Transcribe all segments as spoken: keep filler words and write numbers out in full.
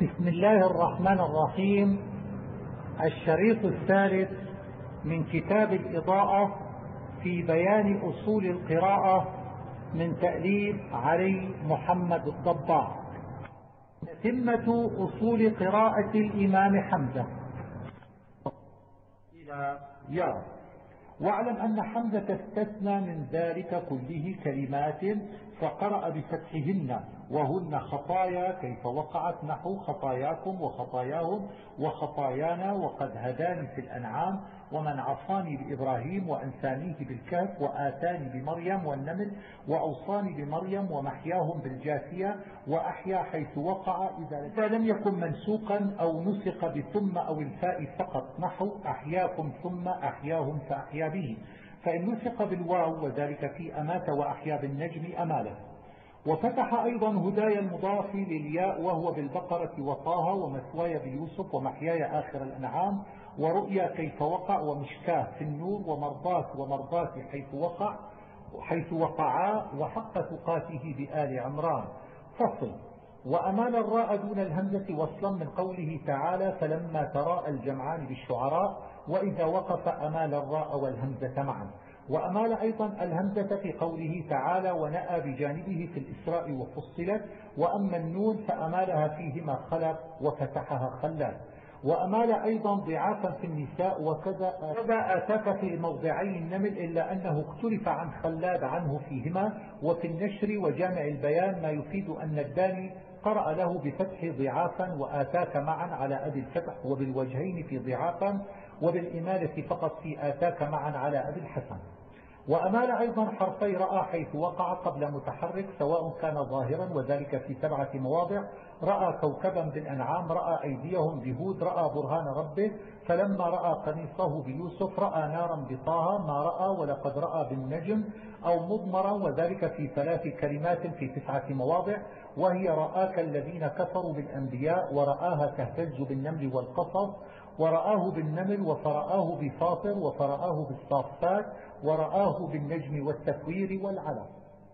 بسم الله الرحمن الرحيم. الشريط الثالث من كتاب الإضاءة في بيان أصول القراءة من تأليف علي محمد الضباع. تتمة أصول قراءة الإمام حمزة إلى يا. واعلم أن حمزة استثنى من ذلك كله كلمات فقرأ بفتحهن وهن خطايا كيف وقعت نحو خطاياكم وخطاياهم وخطايانا وقد هداني في الأنعام ومن عصاني بإبراهيم وأنسانيه بالكهف وآتاني بمريم والنمل وأوصاني بمريم ومحياهم بالجاثية وأحيا حيث وقع إذا لم يكن منسوقا أو نسق بثم أو الفاء فقط نحو أحياكم ثم أحياهم فأحيا به، فإن نسق بالواو وذلك في أمات وأحيا بالنجم أماله. وفتح أيضا هدايا المضاف للياء وهو بالبقرة وطه ومثواي بيوسف ومحياي آخر الأنعام ورؤيا كيف وقع ومشكاه في النور ومرضات ومرضات حيث وقع حيث وقعا وحق تقاته بآل عمران. فصل. وأمال الراء دون الهمزة وصلا من قوله تعالى فلما تراءى الجمعان بالشعراء وإذا وقف أمال الراء والهمزة معا. وأمال أيضا الهمزة في قوله تعالى ونأى بجانبه في الإسراء وفصلت وأما النون فأمالها فيهما خلق وفتحها خلال. وأمال أيضا ضعافا في النساء وكذا آتاك في موضعي النمل إلا أنه اختلف عن خلاد عنه فيهما وفي النشر وجامع البيان ما يفيد أن الداني قرأ له بفتح ضعافا وآتاك معا على أبي الفتح وبالوجهين في ضعافا وبالإمالة فقط في آتاك معا على أبي الحسن. وأمال أيضا حرفي رأى حيث وقع قبل متحرك سواء كان ظاهرا وذلك في سبعة مواضع. رأى كوكبا بالأنعام، رأى أيديهم بهود، رأى برهان ربه، فلما رأى قميصه بيوسف، رأى نارا بطه، ما رأى ولقد رأى بالنجم، أو مضمرا وذلك في ثلاث كلمات في تسعة مواضع وهي رآك الذين كفروا بالأنبياء ورآها تهتز بالنمل والقصص ورآه بالنمل وفرآه بفاطر وفرآه بالصافات ورآه بالنجم والتكوير والعلم.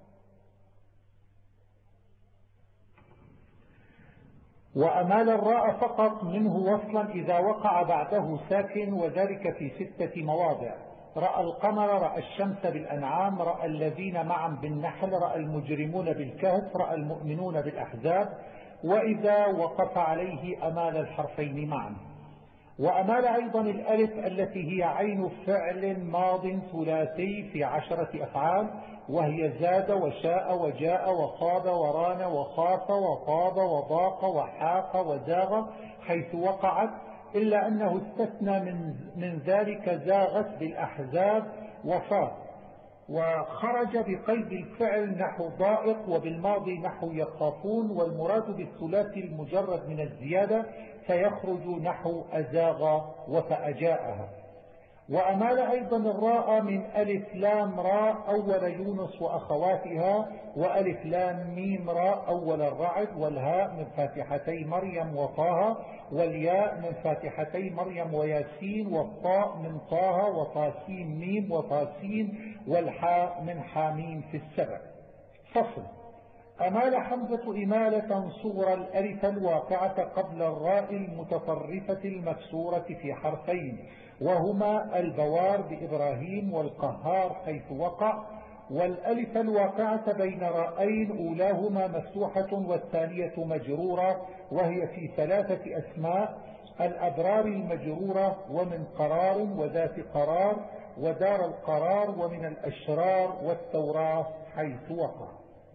وأمال الراء فقط منه وصلا إذا وقع بعده ساكن وذلك في ستة مواضع. رأى القمر، رأى الشمس بالأنعام، رأى الذين معا بالنحل، رأى المجرمون بالكهف، رأى المؤمنون بالأحزاب، وإذا وقف عليه أمال الحرفين معا. وأمال أيضا الألف التي هي عين فعل ماض ثلاثي في عشرة أفعال وهي زاد وشاء وجاء وخاب وران وخاف وطاب وضاق وحاق وزاغ حيث وقعت إلا أنه استثنى من, من ذلك زاغت بالأحزاب وصار وخرج بقيد الفعل نحو ضائق وبالماضي نحو يخافون والمراد بالثلاثي المجرد من الزيادة فيخرج نحو أزاغ وفأجاءها. وأمال أيضا الراء من ألف لام راء أول يونس وأخواتها وألف لام ميم راء أول الرعد والهاء من فاتحتي مريم وطه والياء من فاتحتي مريم وياسين والطاء من طه وطاسين ميم وطاسين والحاء من حاميم في السبع. فصل. أمال حمزة إمالة صغرى الألف الواقعة قبل الراء المتطرفة المكسورة في حرفين وهما البوار بإبراهيم والقهار حيث وقع والألف الواقعة بين رائين أولاهما مفتوحة والثانية مجرورة وهي في ثلاثة أسماء الأبرار المجرورة ومن قرار وذات قرار ودار القرار ومن الأشرار والتوراة حيث وقع.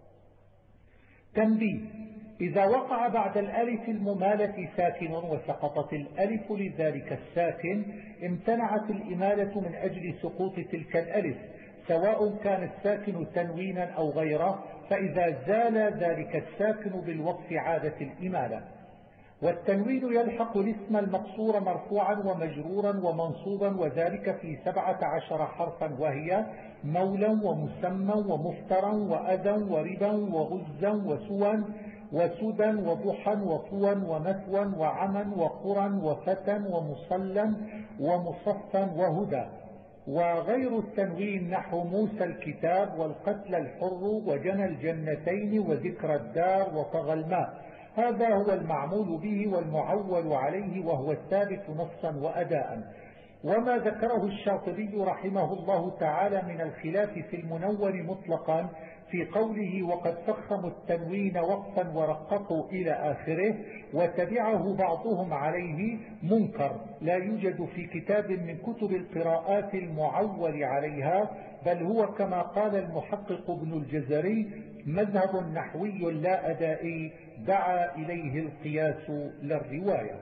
تنبيه. إذا وقع بعد الألف الممالة ساكن وسقطت الألف لذلك الساكن امتنعت الإمالة من أجل سقوط تلك الألف سواء كان الساكن تنوينا أو غيره فإذا زال ذلك الساكن بالوقف عادت الإمالة. والتنوين يلحق الاسم المقصور مرفوعا ومجرورا ومنصوبا وذلك في سبعة عشر حرفا وهي مولا ومسمى ومفترا وأذى وربا وغزا وسوا وسدا وضحا وطوا ومثوا وعما وقرا وفتى ومصلا ومصفا وهدى. وغير التنوين نحو موسى الكتاب والقتل الحر وجنى الجنتين وذكر الدار وطغى الماء هذا هو المعمول به والمعول عليه، وهو الثابت نصا وأداء. وما ذكره الشاطبي رحمه الله تعالى من الخلاف في المنون مطلقا في قوله وقد فخموا التنوين وقفا ورققوا إلى آخره وتبعه بعضهم عليه منكر، لا يوجد في كتاب من كتب القراءات المعول عليها، بل هو كما قال المحقق ابن الجزري مذهب نحوي لا أدائي دعا إليه القياس للرواية.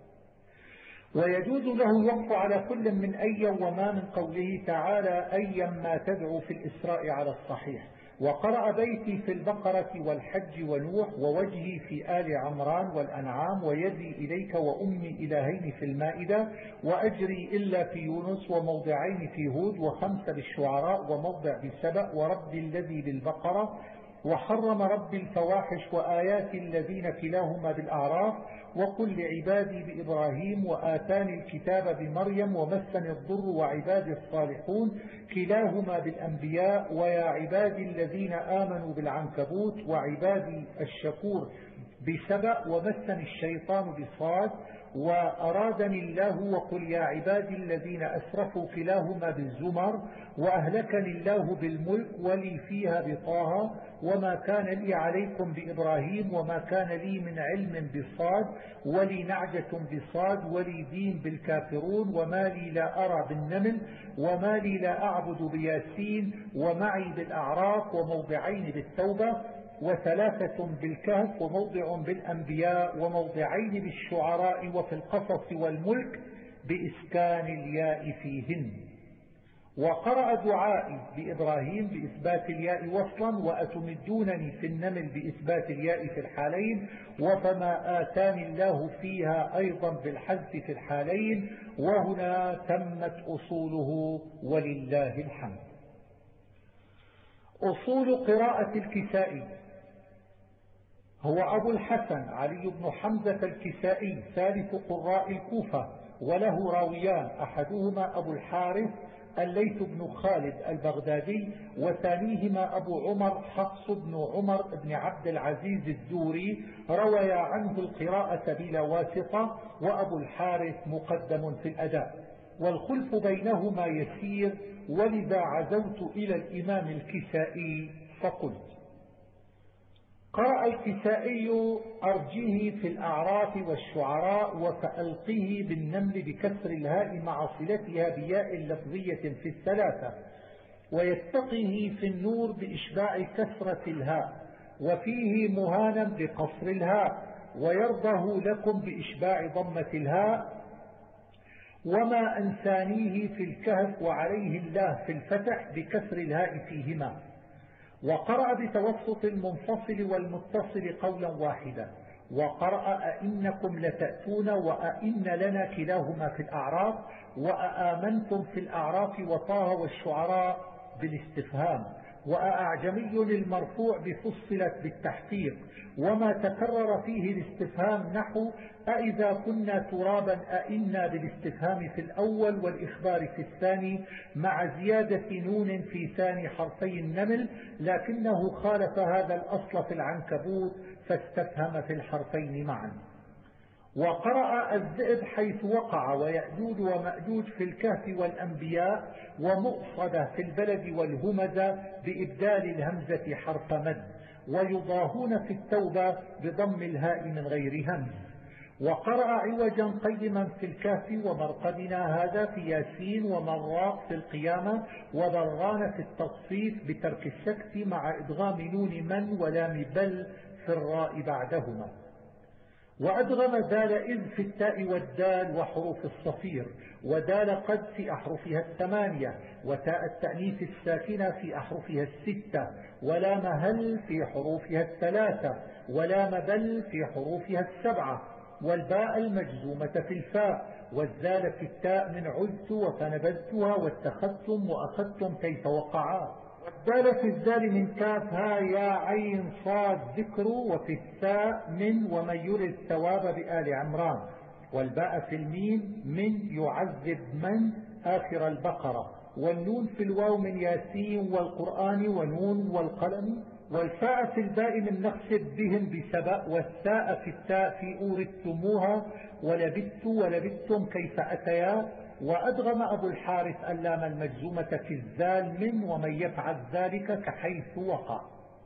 ويجوز له الوقف على كل من أي وما من قوله تعالى أيا ما تدعو في الإسراء على الصحيح. وقرأ بيتي في البقرة والحج ونوح ووجهي في آل عمران والأنعام ويدي إليك وأمي إلهين في المائدة وأجري إلا في يونس وموضعين في هود وخمسة بالشعراء وموضع بسبأ ورب الذي بالبقرة وحرم رب الفواحش وآيات الذين كلاهما بالأعراف وقل لعبادي بإبراهيم وآتاني الكتاب بمريم ومسني الضر وعبادي الصالحون كلاهما بالأنبياء ويا عبادي الذين آمنوا بالعنكبوت وعبادي الشكور بسبأ ومسني الشيطان بصاد وأرادني الله وقل يا عبادي الذين أسرفوا كلاهما بالزمر وأهلكني الله بالملك ولي فيها بطاها وما كان لي عليكم بإبراهيم وما كان لي من علم بصاد ولي نعجة بصاد ولي دين بالكافرون وما لي لا أرى بالنمل وما لي لا أعبد بياسين ومعي بالأعراف وموضعين بالتوبة وثلاثة بالكهف وموضع بالأنبياء وموضعين بالشعراء وفي القصص والملك بإسكان الياء فيهن. وقرأ دعائي بإبراهيم بإثبات الياء وصلا وأتمدونني في النمل بإثبات الياء في الحالين وفما آتاني الله فيها أيضا بالحذف في الحالين وهنا تمت أصوله ولله الحمد. أصول قراءة الكسائي هو أبو الحسن علي بن حمزة الكسائي ثالث قراء الكوفة وله راويان أحدهما أبو الحارث الليث بن خالد البغدادي وثانيهما أبو عمر حفص بن عمر بن عبد العزيز الدوري روى عنه القراءة بلا واسطة وأبو الحارث مقدم في الأداء والخلف بينهما يسير ولذا عزوت إلى الإمام الكسائي فقلت قرأ الكسائي أرجه في الأعراف والشعراء وفألقه بالنمل بكسر الهاء مع صلتها بياء لفظية في الثلاثة ويتقه في النور بإشباع كسرة الهاء وفيه مهانا بقصر الهاء ويرضه لكم بإشباع ضمة الهاء وما أنسانيه في الكهف وعليه الله في الفتح بكسر الهاء فيهما. وقرأ بتوسط المنفصل والمتصل قولا واحدا وقرأ أئنكم لتأتون وأئن لنا كلاهما في الأعراف وأآمنتم في الأعراف وطه والشعراء بالاستفهام وأعجمي المرفوع بفصلت بالتحقيق وما تكرر فيه الاستفهام نحو أئذا كنا ترابا أئنا بالاستفهام في الأول والإخبار في الثاني مع زيادة نون في ثاني حرفي النمل لكنه خالف هذا الأصل في العنكبوت فاستفهم في الحرفين معا. وقرأ الذئب حيث وقع ويأجوج ومأجوج في الكهف والأنبياء ومؤصدة في البلد والهمزة بإبدال الهمزة حرف مد ويضاهون في التوبة بضم الهاء من غير همز. وقرأ عوجا قيما في الكهف ومرقدنا هذا في ياسين ومراق في القيامة وبران في التصفيف بترك السكت مع إدغام نون من ولام بل في الراء بعدهما. وأدغم دال إذ في التاء والدال وحروف الصفير ودال قد في أحرفها الثمانية وتاء التأنيث الساكنة في أحرفها الستة ولام هل في حروفها الثلاثة ولام بل في حروفها السبعة والباء المجزومة في الفاء والزال في التاء من عزت وفنبذتها واتخذتم وأخذتم كيف وقعا والدال في الزال من كاف ها يا عين صاد ذكر وفي الثاء من ومن يرد الثواب بآل عمران والباء في الميم من يعذب من آخر البقرة والنون في الواو من ياسين والقرآن ونون والقلم والفاء في الباء من نقصد بهم بسبأ، والساء في التاء في أورثتموها ولبثت ولبثتم كيف أتيا. وأدغم أبو الحارث اللام المجزومة في الزال من ومن يفعل ذلك كحيث وقع.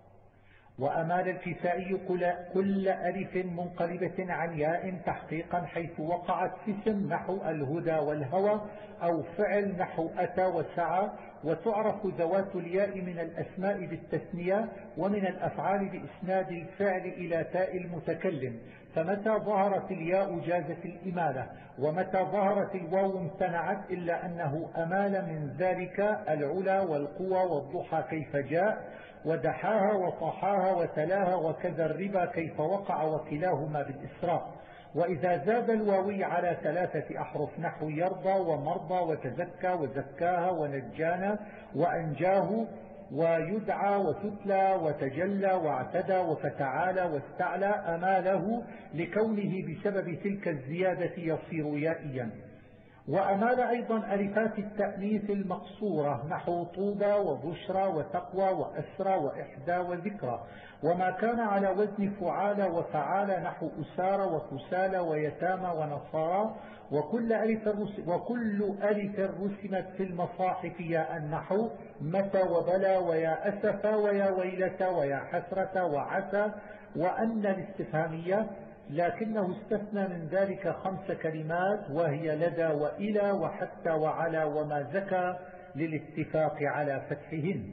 وأمال الكسائي كل ألف منقلبة عن ياء تحقيقا حيث وقعت في اسم نحو الهدى والهوى، أو فعل نحو أتى وسعى. وتعرف ذوات الياء من الأسماء بالتثنية، ومن الأفعال بإسناد الفعل إلى تاء المتكلم، فمتى ظهرت الياء جازت الإمالة، ومتى ظهرت الواو امتنعت، إلا أنه أمال من ذلك العلا والقوى والضحى كيف جاء، ودحاها وطحاها وتلاها، وكذا الربا كيف وقع، وكلاهما بالإسراء. وإذا زاد الواوي على ثلاثة أحرف نحو يرضى ومرضى وتزكى وزكاها ونجانا وأنجاه، ويدعى وتتلى وتجلى واعتدى وفتعالى واستعلى، أماله لكونه بسبب تلك الزيادة يصير يائيا. وأمال أيضا ألفات التأنيث المقصورة نحو طوبى وبشرى وتقوى وأسرى وإحدى وذكرى. وما كان على وزن فعالى وفعالى نحو أسارى وكسالى ويتامى ونصارى. وكل ألف وكل ألف رسمت في المصاحف يا النحو متى وبلا ويا أسفا ويا ويلة ويا حسرة وعسى وأن الاستفهامية، لكنه استثنى من ذلك خمس كلمات، وهي لدى وإلى وحتى وعلى وما زكى للاتفاق على فتحهن.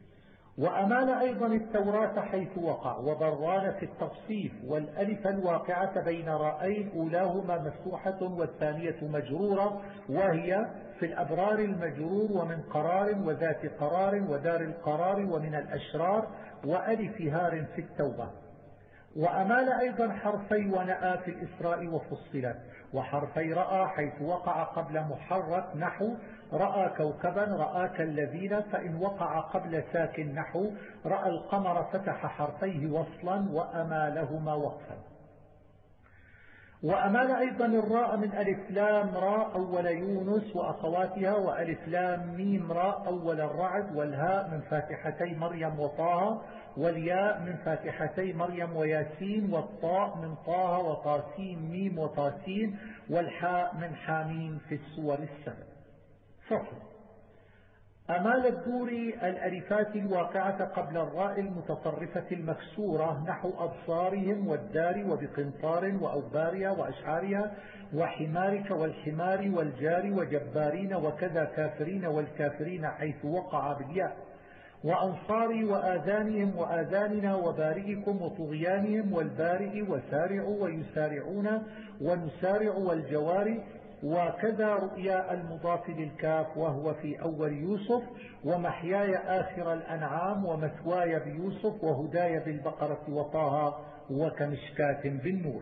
وأمال أيضا التوراة حيث وقع، وبران في التصفيف، والألف الواقعة بين رأين أولاهما مفتوحة والثانية مجرورة، وهي في الأبرار المجرور ومن قرار وذات قرار ودار القرار ومن الأشرار، وألف هار في التوبة. وأمال أيضا حرفي ونأى في الإسراء وفصلت، وحرفي رأى حيث وقع قبل محرك نحو رأى كوكبا رآك الذين، فإن وقع قبل ساكن نحو رأى القمر فتح حرفيه وصلا وأمالهما وقفا. وأمال أيضا الراء من ألف لام راء أول يونس وأخواتها، وألف لام ميم راء أول الرعد، والهاء من فاتحتي مريم وطه، والياء من فاتحتي مريم وياسين، والطاء من طه وطاسين ميم وطاسين، والحاء من حاميم في السور السبع. فصل. أمال الدور الألفات الواقعة قبل الراء المتطرفة المكسورة نحو أبصارهم والدار وبقنطار وأوبارها وأشعارها وحمارك والحمار والجار وجبارين، وكذا كافرين والكافرين حيث وقع بالياء، وأنصاري وآذانهم وآذاننا وبارئكم وطغيانهم والبارئ وسارعوا ويسارعون ونسارع والجوار، وكذا رؤيا المضاف للكاف وهو في أول يوسف، ومحياي آخر الأنعام، ومثواي بيوسف، وهداي بالبقرة وطه، وكمشكاة بالنور.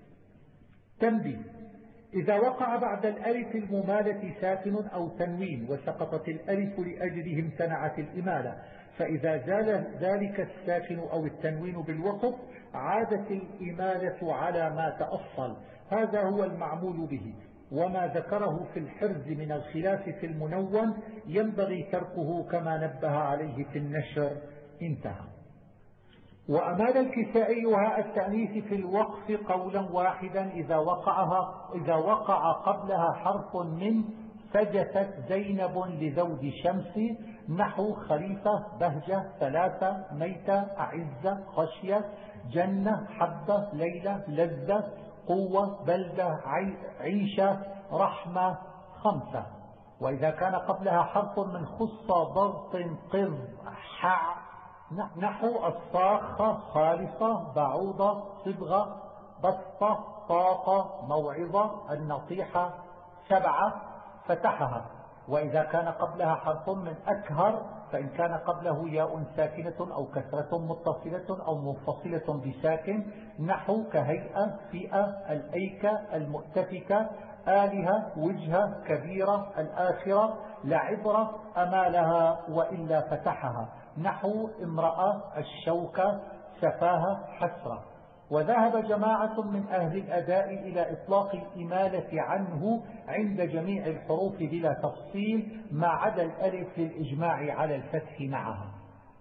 تنبيه: إذا وقع بعد الألف الممالة ساكن أو تنوين وسقطت الألف لأجله امتنعت الإمالة، فإذا زال ذلك الساكن أو التنوين بالوقف عادت الإمالة على ما تأصل. هذا هو المعمول به، وما ذكره في الحرز من الخلاف في المنون ينبغي تركه كما نبه عليه في النشر. انتهى. وأمال الكسائي هاء التأنيث في الوقف قولا واحدا إذا وقعها إذا وقع قبلها حرف من فجست زينب لزوج شمس نحو خليفة بهجة ثلاثة ميتة أعزة خشية جنة حبة ليلة لذة قوة بلدة عيشة رحمة خمسة. وإذا كان قبلها حرف من خصة ضغط قض حع نحو الصاخة خالصة بعوضة صبغة بسطة طاقة موعظة النصيحة سبعة فتحها. وإذا كان قبلها حرف من أكهر فإن كان قبله ياء ساكنة أو كسرة متصلة أو منفصلة بساكن نحو كهيئة فئة الأيكة المؤتفكة آلهة وجهة كبيرة الآخرة لعبرة أمالها وإلا فتحها نحو امرأة الشوكة سفاهة حسرة. وذهب جماعة من أهل الأداء إلى إطلاق الإمالة عنه عند جميع الحروف بلا تفصيل ما عدا الألف للإجماع على الفتح معها.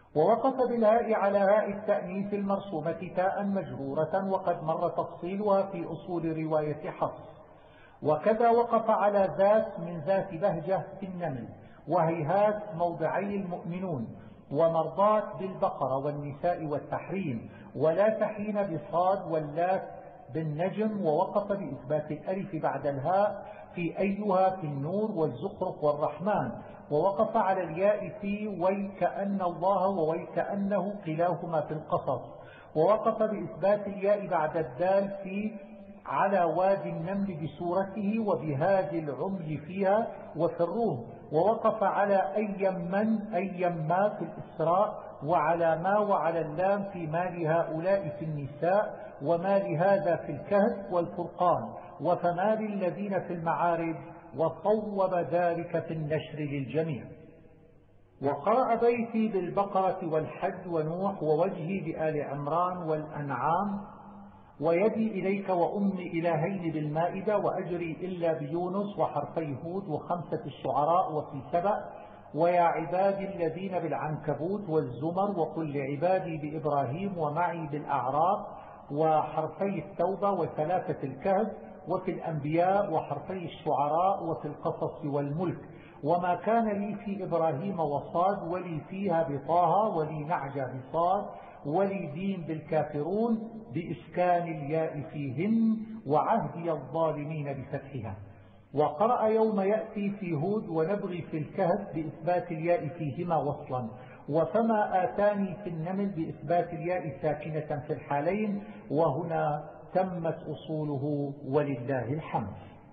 ووقف بالهاء على هاء التأنيث المرسومة تاء مجرورة، وقد مر تفصيلها في أصول رواية حفص. وكذا وقف على ذات من ذات بهجة في النمل، وهيهات موضعي المؤمنون، ومرضات بالبقرة والنساء والتحريم، ولا تحين بصاد واللات بالنجم. ووقف بإثبات الألف بعد الهاء في أيها في النور والزخرف والرحمن. ووقف على الياء في ويكأن الله وويكأنه كلاهما في القصص. ووقف بإثبات الياء بعد الدال في على وادي النمل بسورته وبهذه العمي فيها وفي الروم. ووقف على أي من أي ما في الإسراء، وعلى ما وعلى اللام في ما لهؤلاء في النساء، وما لهذا في الكهف والفرقان، وفما للذين في المعارج، وصوب ذلك في النشر للجميع. وقرأ بيتي بالبقرة والحج ونوح ووجهي بآل عمران والأنعام، ويدي إليك وأمي إلهين بالمائدة، وأجري إلا بيونس وحرفي هود وخمسة الشعراء وفي سبأ، ويا عبادي الذين بالعنكبوت والزمر، وقل لعبادي بإبراهيم ومعي بالأعراف وحرفي التوبة وثلاثة الكهف، وفي الأنبياء وحرفي الشعراء، وفي القصص والملك. وما كان لي في إبراهيم وصاد، ولي فيها بطاها، ولي نعجة بصاد، ولي دين بالكافرون بإسكان الياء فيهن، وعهدي الظالمين بفتحها. وقرأ يوم يأتي في هود ونبغي في الكهف بإثبات الياء فيهما وصلا، وفما آتاني في النمل بإثبات الياء ساكنة في الحالين، وهنا تمت أصوله ولله الحمد.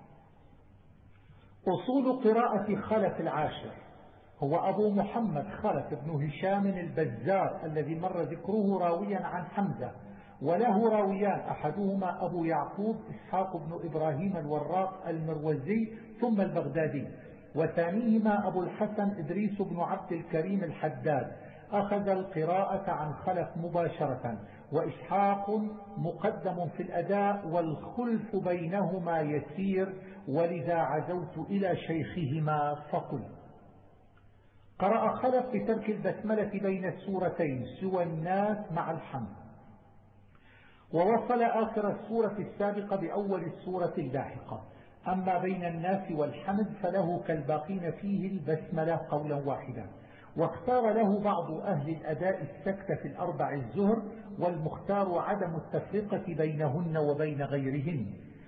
أصول قراءة خلف العاشر هو أبو محمد خلف بن هشام البزار الذي مر ذكره راويا عن حمزة، وله راويان، أحدهما أبو يعقوب إسحاق بن إبراهيم الوراق المروزي ثم البغدادي، وثانيهما أبو الحسن إدريس بن عبد الكريم الحداد. أخذ القراءة عن خلف مباشرة، وإسحاق مقدم في الأداء، والخلف بينهما يسير، ولذا عزوت إلى شيخهما فقل. قرأ خلف بترك البسملة بين السورتين سوى الناس مع الحمد، ووصل آخر السورة السابقة بأول السورة اللاحقة. أما بين الناس والحمد فله كالباقين فيه البسملة قولا واحدا. واختار له بعض أهل الأداء السكت في الأربع الزهر، والمختار عدم التفرقة بينهن وبين غيرهن.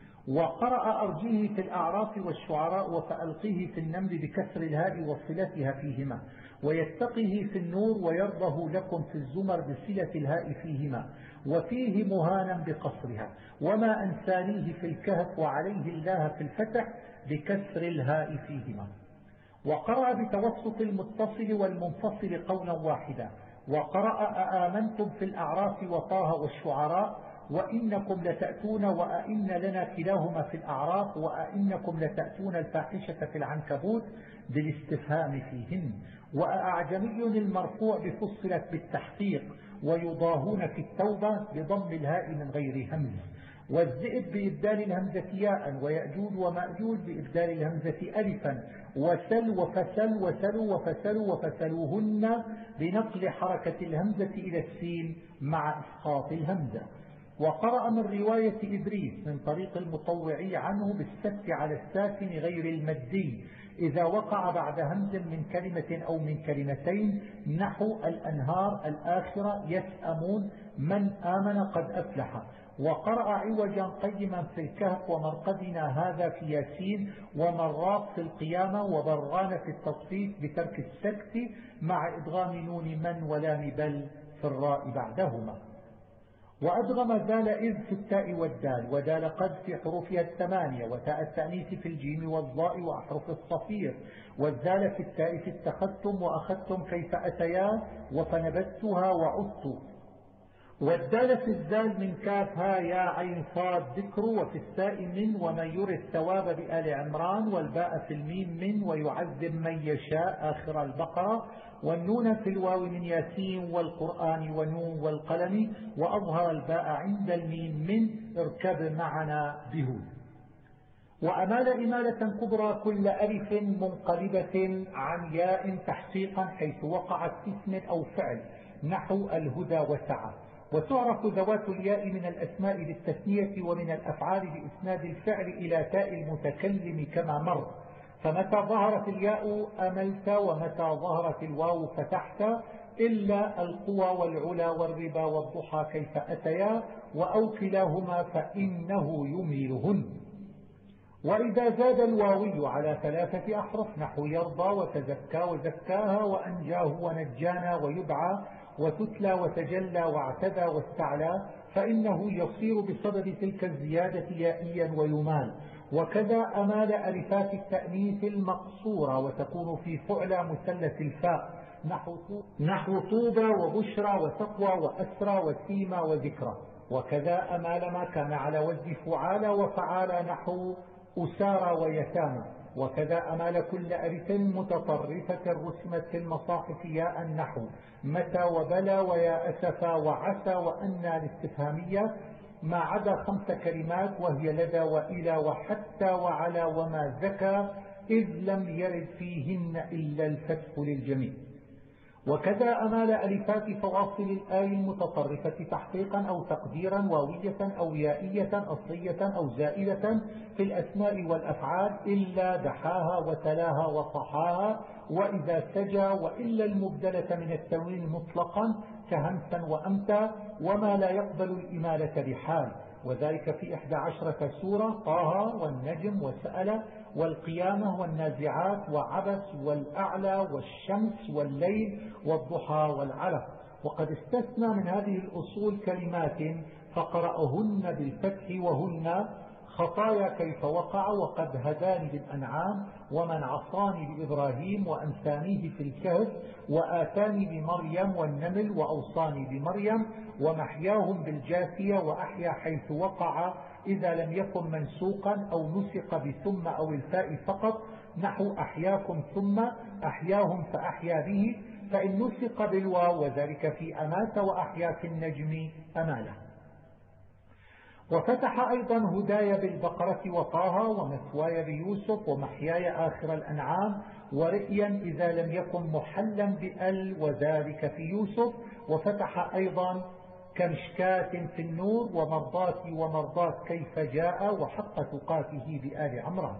وقرأ أرجيه في الأعراف والشعراء، وفألقيه في النمل بكسر الهاء وصلتها فيهما، ويتقيه في النور، ويرضه لكم في الزمر بصلة الهاء فيهما، وفيه مهانا بقصرها، وما أنسانيه في الكهف، وعليه الله في الفتح بكسر الهاء فيهما. وقرأ بتوسط المتصل والمنفصل قولا واحدا. وقرأ أآمنتم في الأعراف وطه والشعراء، وإنكم لتأتون، وأئن لنا كلاهما في الأعراف، وأئنكم لتأتون الفاحشة في العنكبوت بالاستفهام فيهن. وأعجمي المرفوع بفصلت بالتحقيق، ويضاهون في التوبة بضم الهاء من غير همز. والذئب بإبدال الهمزة ياء، ويأجوج ومأجوج بإبدال الهمزة ألفا، وسل وفسل وسلوا وفسلوا وفسلوهن بنقل حركة الهمزة إلى السين مع إسقاط الهمزة. وقرأ من رواية إدريس من طريق المطوعي عنه بالسكت على الساكن غير المدي إذا وقع بعد همز من كلمة أو من كلمتين، نحو الأنهار الآخرة يسأمون من آمن قد أفلح. وقرأ عوجا قيما في الكهف، ومرقدنا هذا في ياسين، ومراق في القيامة، وبرغان في التصفيف بترك السكت مع إدغام نون من ولام بل في الراء بعدهما. وأدغم دال إذ في التاء والدال، ودال قد في حروفها الثمانية، وتاء التأنيث في الجيم والضاء وأحرف الصفير، والدال في التاء في اتخذتم وأخذتم كيف أتيا، وفنبتها وعدت. والدال في الزال من كاف ها يا عين صاد ذكر، وفي الساء من ومن يري الثواب بآل عمران، والباء في الميم من ويعذب من يشاء آخر البقرة، والنون في الواو من ياسين والقرآن ونون والقلم، وأظهر الباء عند الميم من اركب معنا بهود. وأمال إمالة كبرى كل ألف منقلبة عن ياء تحقيقا حيث وقعت في اسم أو فعل نحو الهدى وسعى. وتعرف ذوات الياء من الأسماء بالتثنية ومن الأفعال بإسناد الفعل إلى تاء المتكلم كما مر. فمتى ظهرت الياء أملت، ومتى ظهرت الواو فتحت، إلا القوى والعلا والربا والضحى كيف أتيا، وأو كلاهما فإنه يميلهن. وإذا زاد الواوي على ثلاثة أحرف نحو يرضى وتزكى وزكاها وأنجاه ونجانا ويدعى وتتلى وتجلى واعتدى واستعلى فإنه يصير بسبب تلك الزيادة يائيا ويمال. وكذا أمال ألفات التأنيث المقصورة وتكون في فعلى مثلث الفاء نحو طوبى وبشرى وتقوى وأسرى وسيمى وذكرى. وكذا أمال ما كان على وزن فعالى وفعالى نحو أسارى ويتامى. وكذا أمال كل ألف متطرفة رسمت في المصاحف ياء النحو متى وبلى ويا أسفا وعسى وأنى الاستفهامية ما عدا خمس كلمات وهي لدى وإلى وحتى وعلى وما زكى إذ لم يرد فيهن إلا الفتح للجميع. وكذا أمال ألفات فواصل الآي المتطرفة تحقيقا أو تقديرا واوية أو يائية أصلية أو زائدة في الأسماء والأفعال إلا دحاها وتلاها وصحاها وإذا سجى، وإلا المبدلة من التنوين مطلقا كهمسا وأمتا وما لا يقبل الإمالة بحال. وذلك في إحدى عشرة سورة: طه والنجم وسأل والقيامة والنازعات وعبس والأعلى والشمس والليل والضحى والعلق. وقد استثنى من هذه الأصول كلمات فقرأهن بالفتح وهن خطايا كيف وقع وقد هداني بالأنعام ومن عصاني بإبراهيم وأنسانيه في الكهف وآتاني بمريم والنمل وأوصاني بمريم ومحياهم بالجاثية وأحيا حيث وقع إذا لم يكن منسوقا أو نسق بثم أو الفاء فقط نحو أحياكم ثم أحياهم فأحيا به، فإن نسق بالواو وذلك في أمات وأحيا في النجم أماله. وفتح أيضا هدايا بالبقرة وطاها ومثواي بيوسف ومحياي آخر الأنعام ورئيا إذا لم يكن محلا بأل وذلك في يوسف. وفتح أيضا كمشكاة في النور ومرضاتي ومرضات كيف جاء وحق تقاته بآل عمران.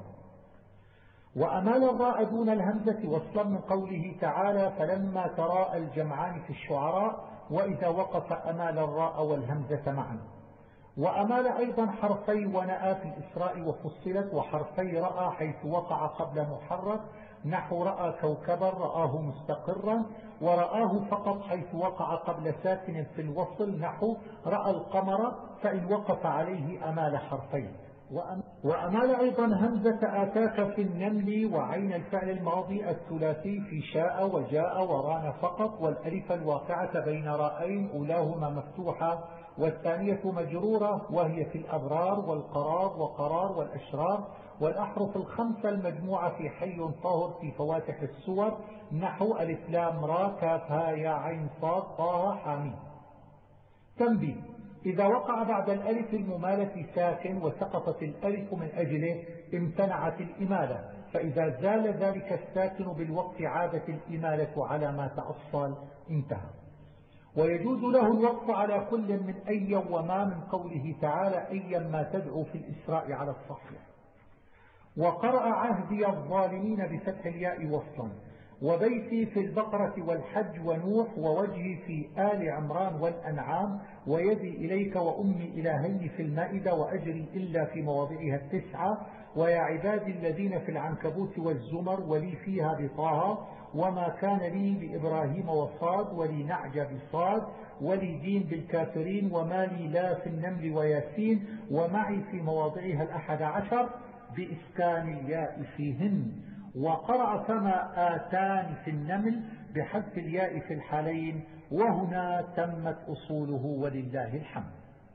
وأمال الراء دون الهمزة وصلا من قوله تعالى: فلما تراءى الجمعان في الشعراء وإذا وقف أمال الراء والهمزة معا. وأمال أيضا حرفي ونأى في الإسراء وفصلت وحرفي رأى حيث وقع قبل محرك نحو رأى كوكبا رآه مستقرا ورآه فقط حيث وقع قبل ساكن في الوصل نحو رأى القمر فإن وقف عليه أمال حرفين. وأمال أيضا همزة آتاك في النمل وعين الفعل الماضي الثلاثي في شاء وجاء وران فقط والألف الواقعة بين رأين أولاهما مفتوحة والثانية مجرورة وهي في الأبرار والقرار وقرار والأشرار والأحرف الخمسة المجموعة في حي طاهر في فواتح السور نحو ألف لام را كاف ها يا عين صاد طه حامين. تنبيه: إذا وقع بعد الألف الممالة ساكن وسقطت الألف من أجله امتنعت الإمالة، فإذا زال ذلك الساكن بالوقت عادت الإمالة على ما تأصل انتهى. ويجوز له الوقف على كل من أي وما من قوله تعالى: أيا ما تدعو في الإسراء على الصحيح. وقرأ عهدي الظالمين بفتح الياء وصلا. وبيتي في البقرة والحج ونوح ووجهي في آل عمران والأنعام ويدي إليك وأمي إلهين في المائدة وأجري إلا في مواضعها التسعة ويا عبادي الذين في العنكبوت والزمر ولي فيها بطاها وما كان لي بإبراهيم وصاد ولي نعج بصاد ولي دين بالكافرين وما لي لا في النمل وياسين ومعي في مواضعها الأحد عشر بإسكان الياء فيهن. وقرأ كما آتان في النمل بحذف الياء في الحالين وهنا تمت أصوله ولله الحمد.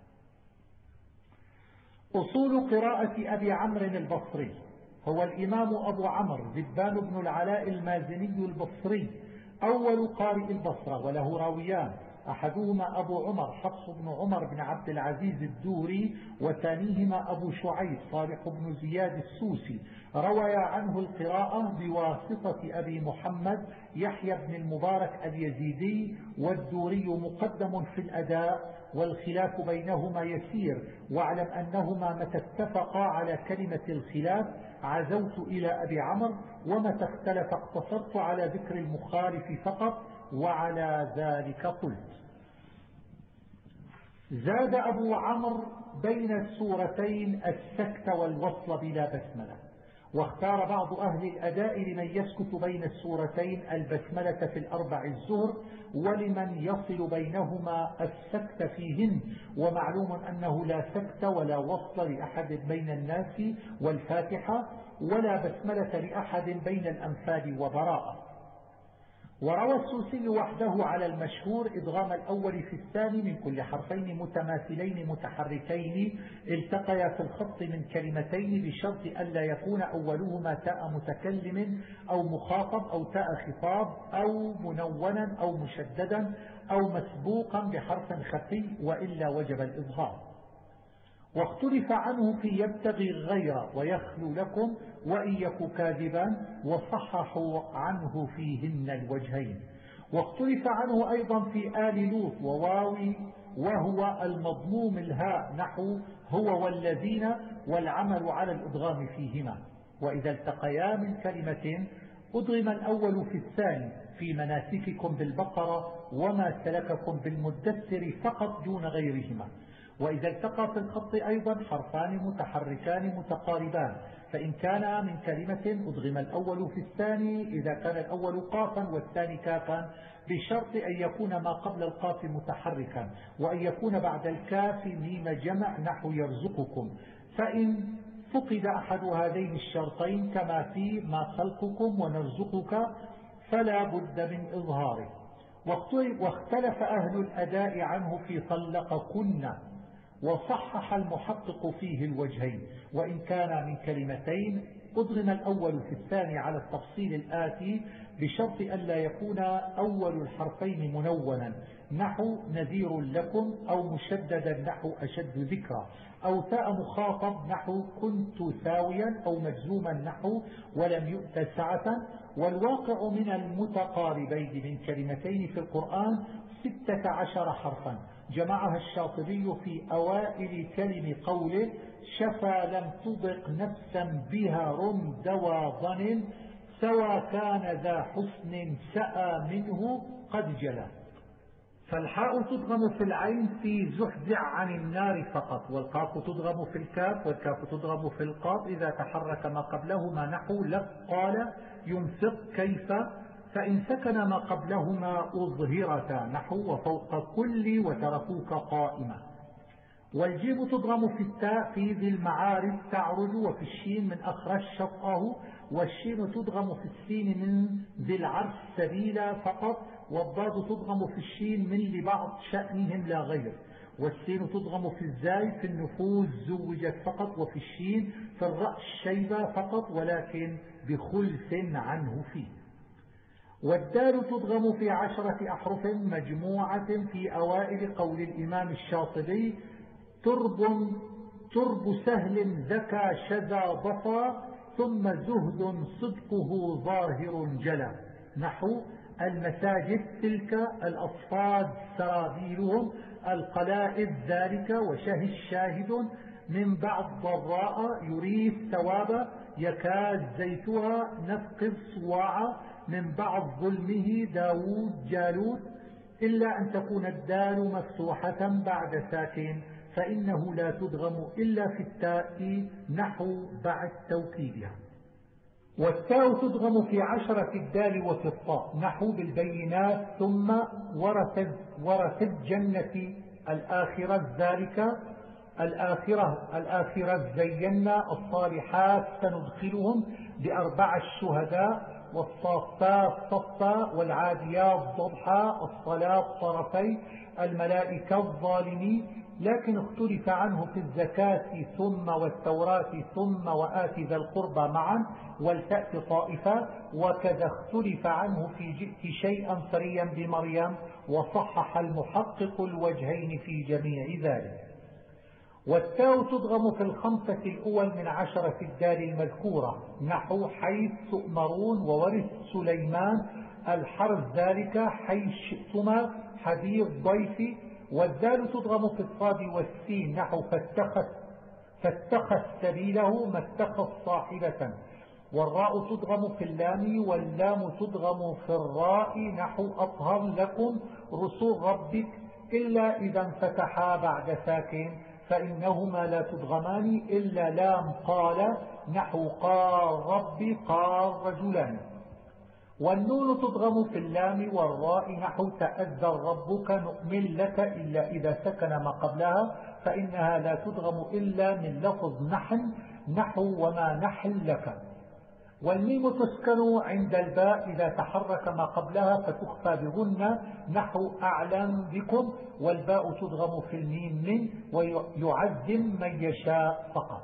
أصول قراءة أبي عمرو البصري: هو الإمام أبو عمرو ذبان بن العلاء المازني البصري أول قارئ البصرة وله راويان، أحدهما أبو عمر حفص بن عمر بن عبد العزيز الدوري، وثانيهما أبو شعيب صالح بن زياد السوسي، روى عنه القراءة بواسطة أبي محمد يحيى بن المبارك اليزيدي، والدوري مقدم في الأداء، والخلاف بينهما يسير. واعلم أنهما متى اتفقا على كلمة الخلاف عزوت إلى أبي عمرو، ومتى اختلف اقتصرت على ذكر المخالف فقط، وعلى ذلك قلت. زاد أبو عمرو بين السورتين السكت والوصل بلا بسملة، واختار بعض أهل الأداء لمن يسكت بين السورتين البسملة في الأربع الزهر، ولمن يصل بينهما السكت فيهن. ومعلوم أنه لا سكت ولا وصل لأحد بين الناس والفاتحة، ولا بسملة لأحد بين الأنفال وبراءة. وروى السوسي وحده على المشهور إدغام الأول في الثاني من كل حرفين متماثلين متحركين التقيا في الخط من كلمتين، بشرط ألا يكون أولهما تاء متكلم أو مخاطب أو تاء خطاب أو منونا أو مشددا أو مسبوقا بحرف خفي، وإلا وجب الإظهار. واختلف عنه في يبتغي غير ويخلو لكم وإن يك كاذبا، وصححوا عنه فيهن الوجهين. واختلف عنه أيضا في آل لوط وواوي وهو المضموم الهاء نحو هو والذين، والعمل على الإدغام فيهما. وإذا التقيا من كلمة أدغم الأول في الثاني في مناسككم بالبقرة وما سلككم بالمدثر فقط دون غيرهما. وإذا التقى في الخط أيضا حرفان متحركان متقاربان، فإن كان من كلمة أدغم الأول في الثاني إذا كان الأول قافا والثاني كافا، بشرط أن يكون ما قبل القاف متحركا، وأن يكون بعد الكاف ميم جمع نحو يرزقكم. فإن فقد أحد هذين الشرطين كما في ما خلقكم ونرزقك فلا بد من إظهاره. واختلف أهل الأداء عنه في طلقكن، وصحح المحقق فيه الوجهين. وإن كان من كلمتين أدغم الأول في الثاني على التفصيل الآتي، بشرط ألا يكون أول الحرفين منونا نحو نذير لكم، أو مشددا نحو أشد ذكرى، أو تاء مخاطب نحو كنت ثاويا، أو مجزوما نحو ولم يؤت سعة. والواقع من المتقاربين من كلمتين في القرآن ستة عشر حرفا، جمعها الشاطبي في أوائل كلم قوله شفى لم تضق نفسا بها رم دوا ظن، سوى كان ذا حسن سأى منه قد جلى. فالحاء تضغم في العين في زحزع عن النار فقط، والقاف تضغم في الكاف، والكاف تضغم في القاف إذا تحرك ما قبلهما نحو لف قال ينفق كيف، فإن سكن ما قبلهما أظهرتا نحو وفوق كل وتركوك قائمة. والجيم تضغم في التاء في ذي المعارف تعرج، وفي الشين من أخرج شطأه، والشين تضغم في السين من ذي العرش سبيلا فقط، والضاد تضغم في الشين من لبعض شأنهم لا غير، والسين تضغم في الزاي في النفوذ زوجت فقط، وفي الشين في الرأس شيبة فقط ولكن بخلف عنه فيه. والدال تضغم في عشرة أحرف مجموعة في أوائل قول الإمام الشاطبي ترب ترب سهل ذكى شذا ضفا، ثم زهد صدقه ظاهر جلا نحو المساجد تلك، الأصفاد سرابيلهم، القلائد ذلك، وشه الشاهد من بعد ضراء يريد ثوابا، يكاد زيتها نفقد صواعا، من بعض ظلمه داود جالوت، إلا أن تكون الدال مفتوحة بعد ساكن فإنه لا تدغم إلا في التاء نحو بعد توكيدها. والتاء تدغم في عشرة الدال وفي الطاء نحو بالبينات، ثم ورث الجنة الآخرة ذلك، الآخرة الآخرة زينا، الصالحات سندخلهم بأربع الشهداء، والصافات صفا، والعاديات ضبحا، الصلاة طرفي، الملائكة الظالمين، لكن اختلف عنه في الزكاة ثم والتوراة ثم وآت ذا القربى معا ولتأت طائفة، وكذا اختلف عنه في جئت شيئا سريا بمريم، وصحح المحقق الوجهين في جميع ذلك. والتاء تضغم في الخمسة الأول من عشرة في الدار المذكورة، نحو حيث تؤمرون وورث سليمان الحرث ذلك حيث شئتما حديث ضيف. والدال تضغم في الصاد والسين، نحو فاتخذ فاتخذ سبيله ما اتخذ صاحبة. والراء تضغم في اللام، واللام تضغم في الراء، نحو أطهر لكم رسول ربك إلا إذا انفتحا بعد ساكن، فإنهما لا تضغمان إلا لام قال، نحو قال ربي قال رجلان. والنون تضغم في اللام والراء، نحو تأذر ربك نؤمن لك إلا إذا سكن ما قبلها، فإنها لا تضغم إلا من لفظ نحن، نحو وما نحل لك. والميم تسكن عند الباء إذا تحرك ما قبلها فتخفى بغنة، نحو أعلم بكم. والباء تضغم في الميم من ويعزم من يشاء فقط.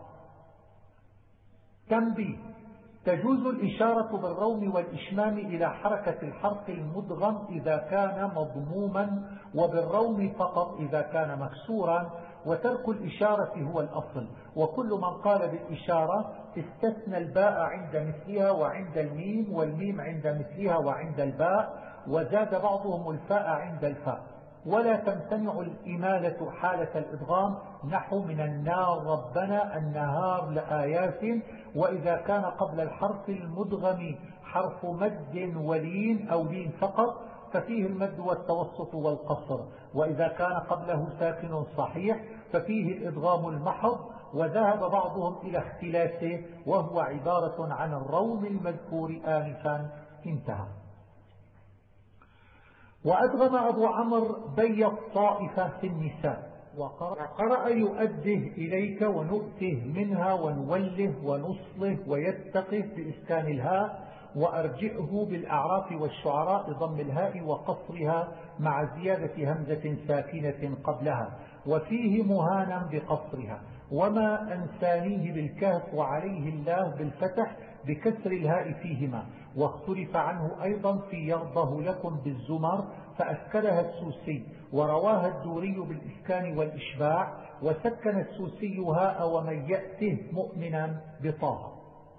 تنبيه: تجوز الإشارة بالروم والإشمام إلى حركة الحرف المدغم إذا كان مضموما، وبالروم فقط إذا كان مكسورا، وترك الإشارة هو الأصل. وكل من قال بالإشارة استثنى الباء عند مثلها وعند الميم، والميم عند مثلها وعند الباء، وزاد بعضهم الفاء عند الفاء. ولا تمتنع الإمالة حالة الإدغام، نحو من النار ربنا النهار لآيات. وإذا كان قبل الحرف المدغم حرف مد ولين أو لين فقط ففيه المد والتوسط والقصر، وإذا كان قبله ساكن صحيح ففيه الإدغام المحض. وذهب بعضهم إلى اختلاسه، وهو عبارة عن الروم المذكور آنفا. انتهى. وأدغم أبو عمرو بي الطائفة في النساء، وقرأ يؤده إليك ونؤته منها ونوله ونصله ويتقه بإسكان الهاء، وأرجئه بالأعراف والشعراء ضم الهاء وقصرها مع زيادة همزة ساكنة قبلها، وفيه مهانا بقصرها. وما أنسانيه بالكهف وعليه الله بالفتح بكسر الهاء فيهما. واختلف عنه أيضا في يرضه لكم بالزمر فأسكنها السوسي، ورواها الدوري بالإسكان والإشباع، وسكن السوسي هاء ومن يأته مؤمنا بطه.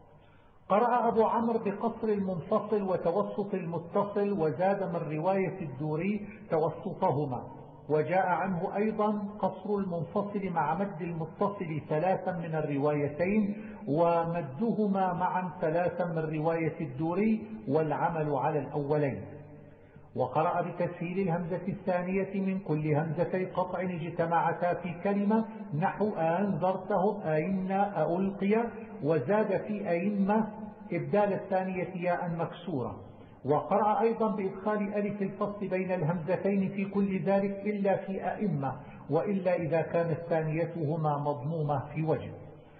قرأ أبو عمرو بقصر المنفصل وتوسط المتصل، وزاد من رواية الدوري توسطهما. وجاء عنه أيضا قصر المنفصل مع مد المتصل ثلاثا من الروايتين، ومدهما معا ثلاثا من رواية الدوري، والعمل على الأولين. وقرأ بتسهيل الهمزة الثانية من كل همزتي قطع اجتمعتا في كلمة، نحو أنذرتهم أئنا ألقي. وزاد في أئمة إبدال الثانية ياء مكسورة. وقرأ أيضا بإدخال ألف الفصل بين الهمزتين في كل ذلك إلا في أئمة، وإلا إذا كانت ثانيتهما مضمومة في وجه.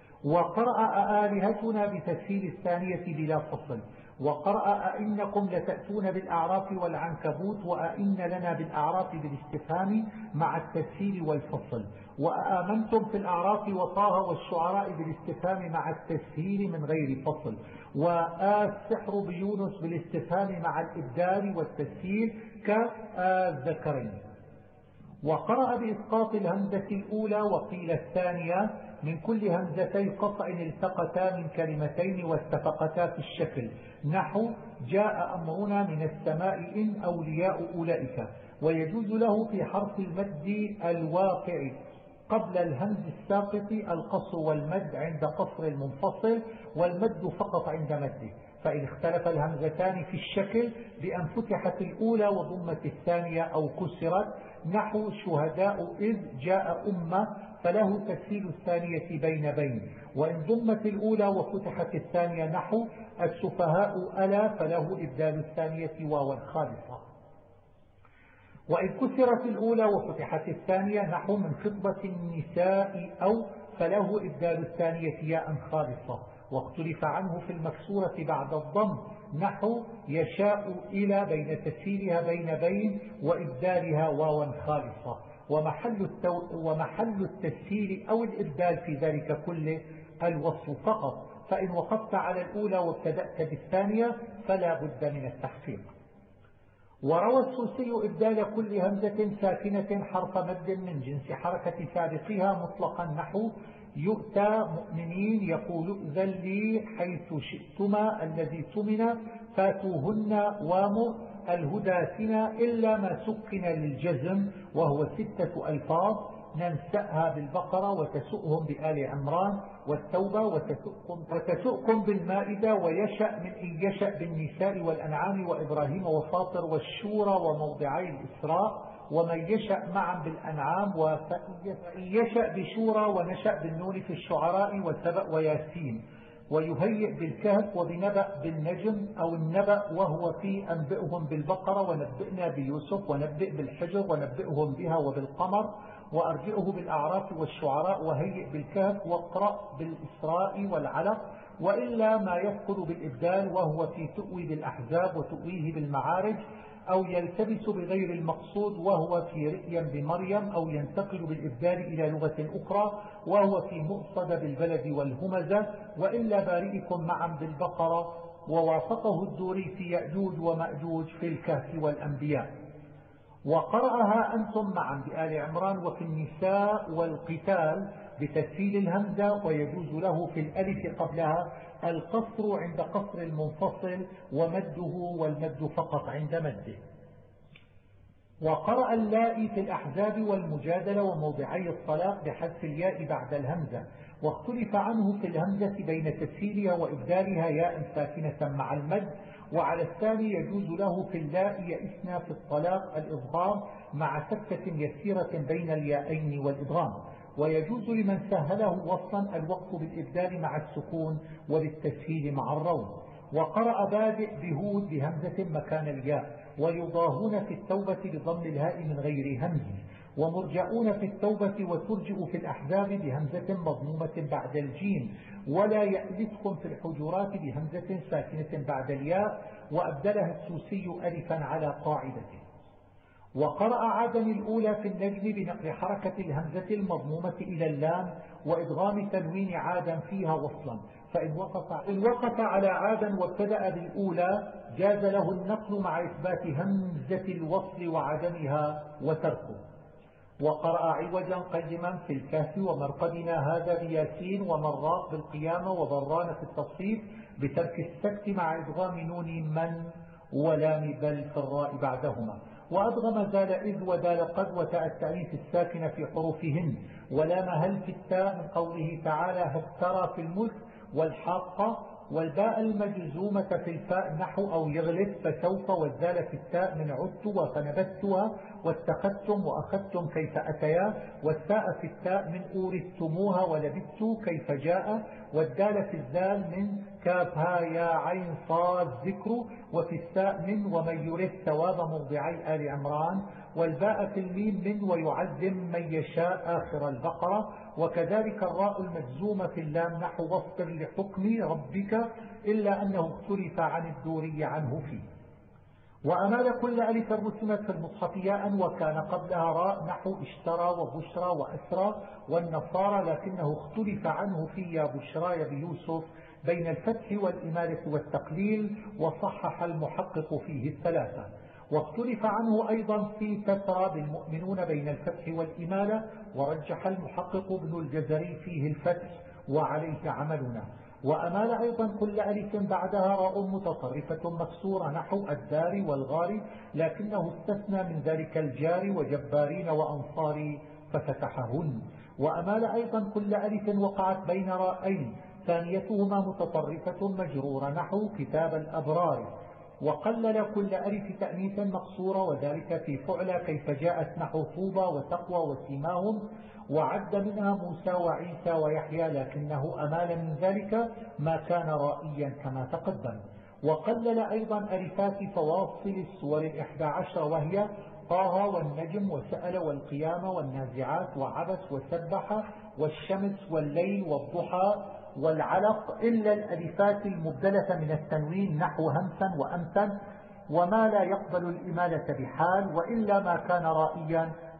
وقرأ آلهتنا بتسهيل الثانية بلا فصل. وقرأ أئنكم لتأتون بالأعراف والعنكبوت، وأئن لنا بالأعراف بالاستفهام مع التسهيل والفصل. وآمنتم في الأعراف وطه والشعراء بالاستفهام مع التسهيل من غير فصل. والسحر بيونس بالاستفهام مع الإبدال والتسهيل كالذكرين. وقرأ بإسقاط الهمزة الأولى وقيل الثانية من كل همزتي قطع التقتا من كلمتين واتفقتا في الشكل، نحو جاء أمرنا من السماء إن أولياء أولئك. ويجوز له في حرف المد الواقع قبل الهمز الساقط القصر والمد عند قصر المنفصل، والمد فقط عند مده. فإن اختلف الهمزتان في الشكل بأن فتحت الأولى وضمت الثانية أو كسرت، نحو شهداء إذ جاء أمة، فله تسهيل الثانية بين بين. وإن ضمت الأولى وفتحت الثانية، نحو السفهاء ألا، فله إبدال الثانية واو خالصة. وإن كسرت الأولى وفتحت الثانية، نحو من خطبة النساء أو، فله إبدال الثانية ياء خالصة. واختلف عنه في المكسورة بعد الضم، نحو يشاء إلى بين تسهيلها بين بين وإبدالها واوا خالصة. ومحل, التو... ومحل التسهيل أو الإبدال في ذلك كله الوصل فقط، فإن وقفت على الأولى وابتدأت بالثانية فلا بد من التحقيق. وروى السوسي إبدال كل همزة ساكنة حرف مد من جنس حركة سابقها مطلقا نحو يؤتى مؤمنين يقول ائذن لي حيث شئتما الذي تمن فاتوهن وام الهدى سنا إلا ما سكن للجزم وهو ستة ألفاظ ننسأها بالبقرة وتسؤهم بآل عمران والتوبة وتسؤكم, وتسؤكم بالمائدة ويشأ من إن يشأ بالنساء والأنعام وإبراهيم وفاطر والشورى وموضعي الإسراء ومن يشأ معا بالأنعام وفإن يشأ بشورى ونشأ بالنون في الشعراء وسبأ وياسين ويهيئ بالكهف وبنبأ بالنجم أو النبأ وهو في أنبئهم بالبقرة ونبئنا بيوسف ونبئ بالحجر ونبئهم بها وبالقمر وأرجئه بالأعراف والشعراء وهيئ بالكهف واقرأ بالإسراء والعلق وإلا ما يدخل بالإبدال وهو في تؤوي بالأحزاب وتؤويه بالمعارج أو يلتبس بغير المقصود وهو في رئيا بمريم أو ينتقل بالإبدال إلى لغة أخرى وهو في مؤصد بالبلد والهمزة وإلا بارئكم معا بالبقرة ووافقه الدوري في يأجوج ومأجوج في الكهف والأنبياء. وقرأها أنتم معا بآل عمران وفي النساء والقتال بتسهيل الهمزة ويجوز له في الألف قبلها القصر عند قصر المنفصل ومده والمد فقط عند مده. وقرأ اللائي في الأحزاب والمجادلة وموضعي الطلاق بحذف الياء بعد الهمزة واختلف عنه في الهمزة بين تسهيلها وإبدالها ياء ساكنة مع المد وعلى الثاني يجوز له في اللاء يئسنا في الطلاق الإضغام مع سكتة يسيرة بين الياءين والإضغام ويجوز لمن سهله وصلا الوقف بالإبدال مع السكون وبالتسهيل مع الروم. وقرأ بادئ بهود بهمزة مكان الياء ويضاهون في التوبة بضم الهاء من غير همز ومرجعون في التوبة وترجئ في الأحزاب بهمزة مضمومة بعد الجيم ولا يألفكم في الحجرات بهمزة ساكنة بعد الياء وأبدلها السوسي ألفا على قاعدته. وقرأ عدم الأولى في النجم بنقل حركة الهمزة المضمومة إلى اللام وإدغام تنوين عادا فيها وصلا فإن وقف, إن وقف على عادا وابتدأ بالأولى جاز له النقل مع إثبات همزة الوصل وعدمها وتركه. وقرأ عوجا قيما في الكهف ومرقدنا هذا بياسين ومراق بالقيامة وضران في التصفيف بترك السكت مع إدغام نون من ولام بل في الراء بعدهما. وأدغم زال إذ ودال قد وتاء التأنيث الساكنة في حروفهن ولام هل في التاء من قوله تعالى هل ترى في الملك والحاقة والباء المجزومة في الفاء نحو أو يغلب فسوف والزال في التاء من عدت وفنبتها واتخذتم وأخذتم كيف أتيا والتاء في التاء من أورثتموها ولبثت كيف جاء والدال في الزال من كافها يا عين صاد ذكر وفي التاء من ومن يرث ثواب موضعي آل عمران والباء في الميم من ويعزم من يشاء آخر البقرة وكذلك الراء المجزومة في اللام نحو واصبر لحكم ربك إلا أنه اختلف عن الدوري عنه فيه. وأمال كل ألف رسمت في المصحف ياء وكان قبلها راء نحو اشترى وبشرى وأسرى والنصارى لكنه اختلف عنه في يا بشرى بيوسف بين الفتح والإمالة والتقليل وصحح المحقق فيه الثلاثة. واختلف عنه أيضا في تترى بالمؤمنون بين الفتح والإمالة ورجح المحقق ابن الجزري فيه الفتح وعليه عملنا. وأمال أيضا كل ألف بعدها راء متصرفة مكسورة نحو الدار والغار لكنه استثنى من ذلك الجار وجبارين وأنصار ففتحهن. وأمال أيضا كل ألف وقعت بين رائين ثانيتهما متصرفة مجرورة نحو كتاب الأبرار. وقلل كل ألف تأنيثا مقصورة وذلك في فعلى كيف جاءت نحو طوبى وتقوى وسيماهم وعد منها موسى وعيسى ويحيى لكنه أمال من ذلك ما كان رائيا كما تقدم. وقلل أيضا ألفات فواصل السور الإحدى عشر وهي طه والنجم وسأل والقيامة والنازعات وعبس وسبح والشمس والليل والضحى والعلق إلا الألفات المبدلة من التنوين نحو همسا وأمسا وما لا يقبل الإمالة بحال وإلا ما كان رائيا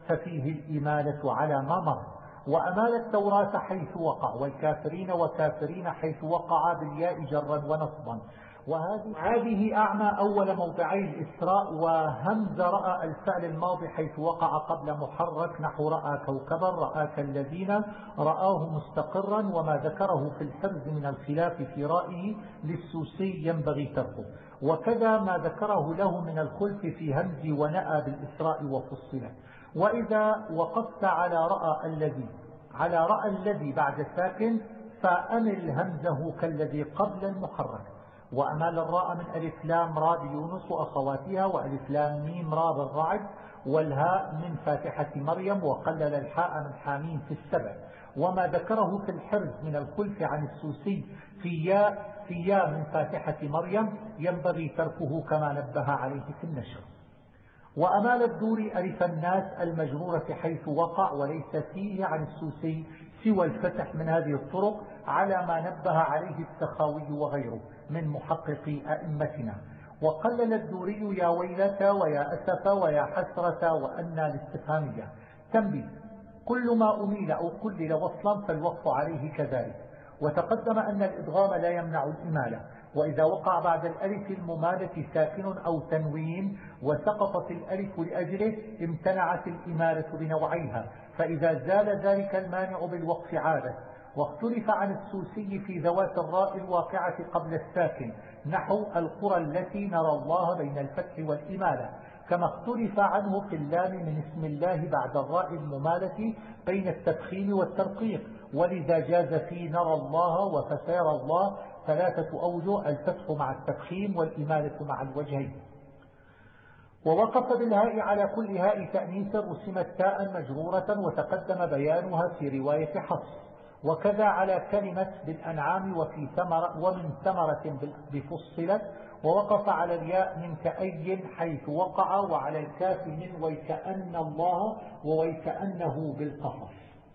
ففيه الإمالة على ما مر. وأمال التوراة حيث وقع، والكافرين وكافرين حيث وقع بالياء جرا ونصبا. وهذه أعمى أول موضعي الإسراء. وهمز رأى الفعل الماضي حيث وقع قبل محرك نحو رأى كوكبا رآك الذين رآه مستقرا، وما ذكره في الحرز من الخلاف في رأيه للسوسي ينبغي تركه، وكذا ما ذكره له من الخلف في همز ونأى بالإسراء وفصلت. وإذا وقفت على رأى الذي على رأى الذي بعد ساكن فأمل همزه كالذي قبل المحرك. وأمال الراء من ألف لام را بيونس وأخواتها، وألف لام ميم را بالرعد، والهاء من فاتحة مريم، وقلل الحاء من حامين في السبع. وما ذكره في الحرز من الخلف عن السوسي في ياء في ياء من فاتحة مريم ينبغي تركه كما نبه عليه في النشر. وأمال الدور ألف الناس المجرورة حيث وقع، وليس فيه عن السوسي سوى الفتح من هذه الطرق على ما نبه عليه السخاوي وغيره من محقق أئمتنا. وقلل الدوري يا ويلة ويا أسف ويا حسرة وأنى الاستفهامية. تنبيه: كل ما أميل أو قلل وصلا فالوقف عليه كذلك. وتقدم أن الإدغام لا يمنع الإمالة، وإذا وقع بعد الألف الممالة ساكن أو تنوين وسقطت الألف لأجله امتنعت الإمالة بنوعيها، فإذا زال ذلك المانع بالوقف عادت. واختلف عن السوسي في ذوات الراء الواقعة قبل الساكن نحو القرى التي نرى الله بين الفتح والإمالة، كما اختلف عنه في اللام من اسم الله بعد الراء الممالة بين التفخيم والترقيق، ولذا جاز في نرى الله وفسيرى الله ثلاثة أوجه: الفتح مع التفخيم والإمالة مع الوجهين. ووقف بالهاء على كل هاء تأنيث رسمت تاء مجرورة وتقدم بيانها في رواية حفص، وكذا على كلمة بالأنعام وفي ثمرة ومن ثمرة بفصلت. ووقف على الياء من كأي حيث وقع، وعلى الكاف من ويكأن الله وويكأنه بالقصص.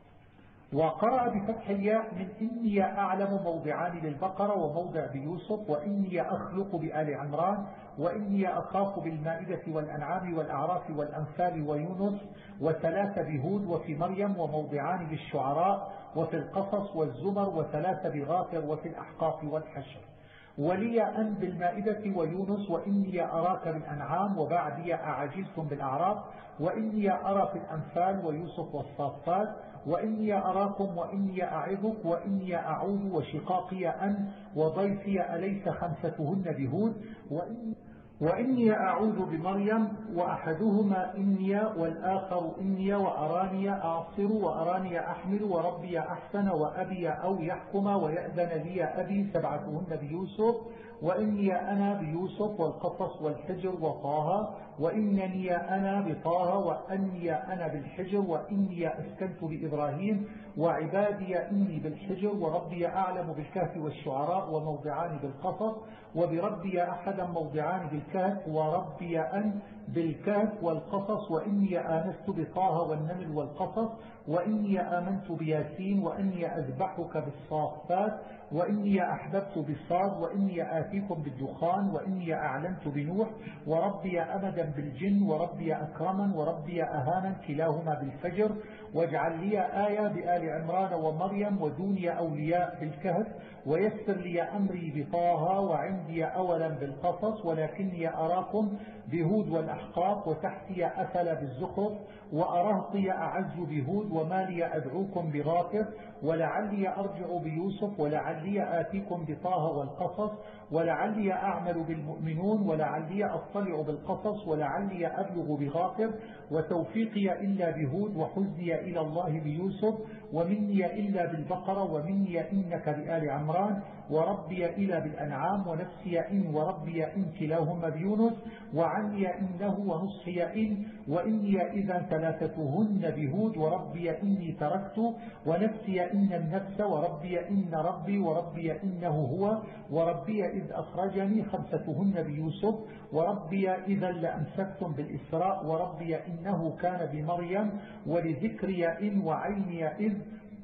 وقرأ بفتح الياء من إني أعلم موضعان للبقرة وموضع بيوسف، وإني أخلق بآل عمران، وإني أخاف بالمائدة والأنعام والأعراف والأنفال ويونس، وثلاث بهود وفي مريم، وموضعان بالشعراء وفي القصص والزمر، وثلاث بغافر وفي الأحقاف والحشر. ولي أن بالمائدة ويونس، وإني أراك بالأنعام، وبعدي أعجلتم بالأعراف، وإني أرى في الأنفال ويوسف والصافات، وإني أراكم، وإني أعظك، وإني أعود، وشقاقي أن، وضيفي أليس خمستهن بهود، وإني وإني أعوذ بمريم، وأحدهما إني والآخر إني، وأراني أعصر وأراني أحمل، وربي أحسن وأبي أو يحكم ويأذن لي أبي سبعتهن بيوسف، وإني أنا بيوسف والقصص والحجر وطه، وإنني أنا بطه، وأني أنا بالحجر، وإني أسكنت بإبراهيم، وعبادي إني بالحجر، وربي أعلم بالكهف والشعراء وموضعان بالقصص، وبربي أحدا موضعان بالكهف، وربي أن بالكهف والقصص، وإني آنست بطه والنمل والقصص، وإني آمنت بياسين، وإني أذبحك بالصافات، وإني أحببت بالصاد، وإني آتيكم بالدخان، وإني أعلنت بنوح، وربي أمدا بالجن، وربي أكرما، وربي أهانا كلاهما بالفجر، واجعل لي آية بآل عمران ومريم، ودوني أولياء بالكهف، ويسر لي أمري بطاها، وعندي أولا بالقصص، ولكني أراكم بهود والأحقاف، وتحتي أثل بالزخرف، وأرهطي أعز بهود، وما لي أدعوكم بغافر، ولعلي أرجع بيوسف، ولعلي آتيكم بطه والقصص، ولعلي أعمل بالمؤمنون، ولعلي أطلع بالقصص، ولعلي أبلغ بغافر، وتوفيقي إلا بهود، وحزني إلى الله بيوسف، ومني إلا بالبقرة، ومني إنك بآل عمران، وربي إلا بالأنعام، ونفسي إن وربي إن كلاهما بيونس، وعني إنه ونصحي إن، وإني إذا ثلاثتهن بهود، وربي إني تركت، ونفسي إن النفس، وربي إن ربي، وربي إنه هو، وربي إذ أخرجني خمستهن بيوسف، وربي إذا لأمسكتم بالإسراء، وربي إنه كان بمريم، ولذكري إن وعيني إذ،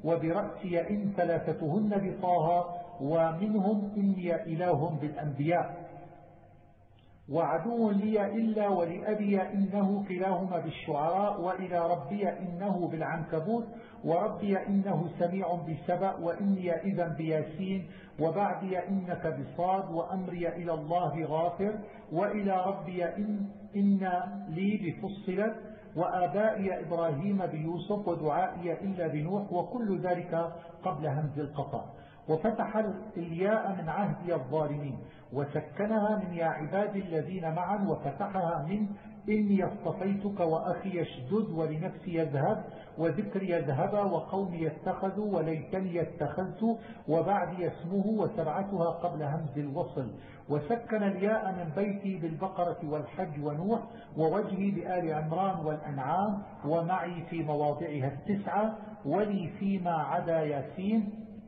وبرأسي إن ثلاثتهن بطاها، ومنهم إني إله بالأنبياء. وعدو لي إلا ولأبي إنه كلاهما بالشعراء وإلى ربي إنه بالعنكبوت وربي إنه سميع بسبأ وإني إذا بياسين وبعدي إنك بصاد وأمري إلى الله غافر وإلى ربي إن, إن لي بفصلت وآبائي إبراهيم بيوسف ودعائي إلا بنوح وكل ذلك قبل همز القطع. وفتح الياء من عهد الظالمين وسكنها من يا عبادي الذين معا وفتحها من إني اصطفيتك وأخي يشدد ولنفسي يذهب وذكري يذهب وقومي يتخذوا وليتني يتخذت وبعدي اسمه وسبعتها قبل همز الوصل. وسكن الياء من بيتي بالبقرة والحج ونوح ووجهي بآل عمران والأنعام ومعي في مواضعها التسعة ولي فيما عدا ياسين.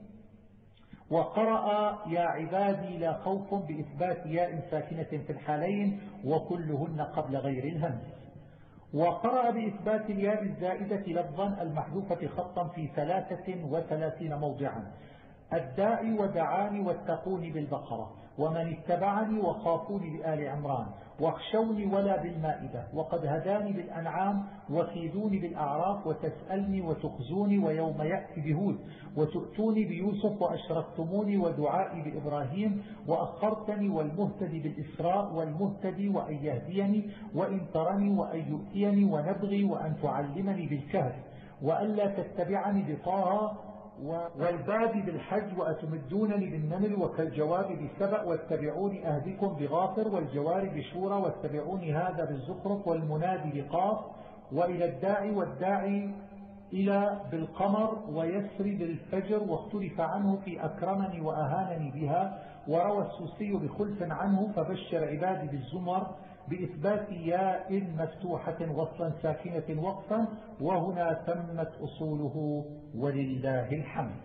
وقرأ يا عبادي لا خوف بإثبات ياء ساكنة في الحالين وكلهن قبل غير الهمز. وقرأ بإثبات الياء الزائدة لفظا المحذوفة خطا في ثلاثة وثلاثين موضعا الداء ودعاني واتقوني بالبقرة ومن اتبعني وخافوني بآل عمران واخشوني ولا بالمائدة وقد هداني بالأنعام وكيدوني بالأعراف وتسألني وتخزوني ويوم يأتي بهود وتؤتوني بيوسف وأشركتموني ودعائي بإبراهيم وأخرتني والمهتدي بالإسراء والمهتدي وأن يهديني وإن ترني وأن يؤتيني ونبغي وأن تعلمني بالكهف وألا تتبعني بطاها والباب بالحج وأتمدونني بالنمل وكالجواب بسبأ واتبعوني أهدكم بغافر والجوار بشورى واتبعوني هذا بالزخرف والمنادي بقاف وإلى الداعي والداعي إلى بالقمر ويسري بالفجر واختلف عنه في أكرمني وأهانني بها وروى السوسي بخلف عنه فبشر عبادي بالزمر بإثبات ياء مفتوحة وصلا ساكنة وقفا وهنا تمت أصوله ولله الحمد.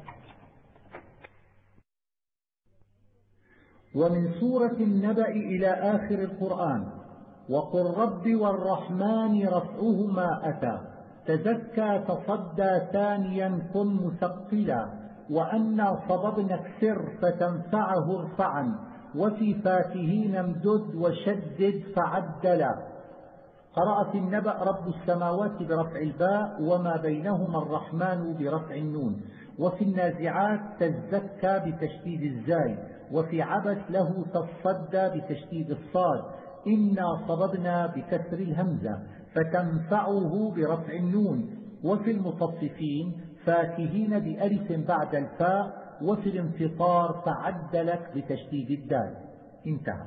ومن سورة النبأ إلى آخر القرآن وقل رب والرحمن رفعهما أتى تزكى تصدى ثانيا كن مثقلا وأنا صببنا اكسر فتنفعه ارفعا وفي فاتهين امدد وشدد فعدلا. قرأ في النبأ رب السماوات برفع الباء وما بينهما الرحمن برفع النون وفي النازعات تزكى بتشديد الزاي وفي عبث له تصدى بتشديد الصاد إنا صببنا بكسر الهمزة فتنفعه برفع النون وفي المتصفين فاكهين بألف بعد الفاء وفي الانفطار فعدلك بتشديد الدال. انتهى.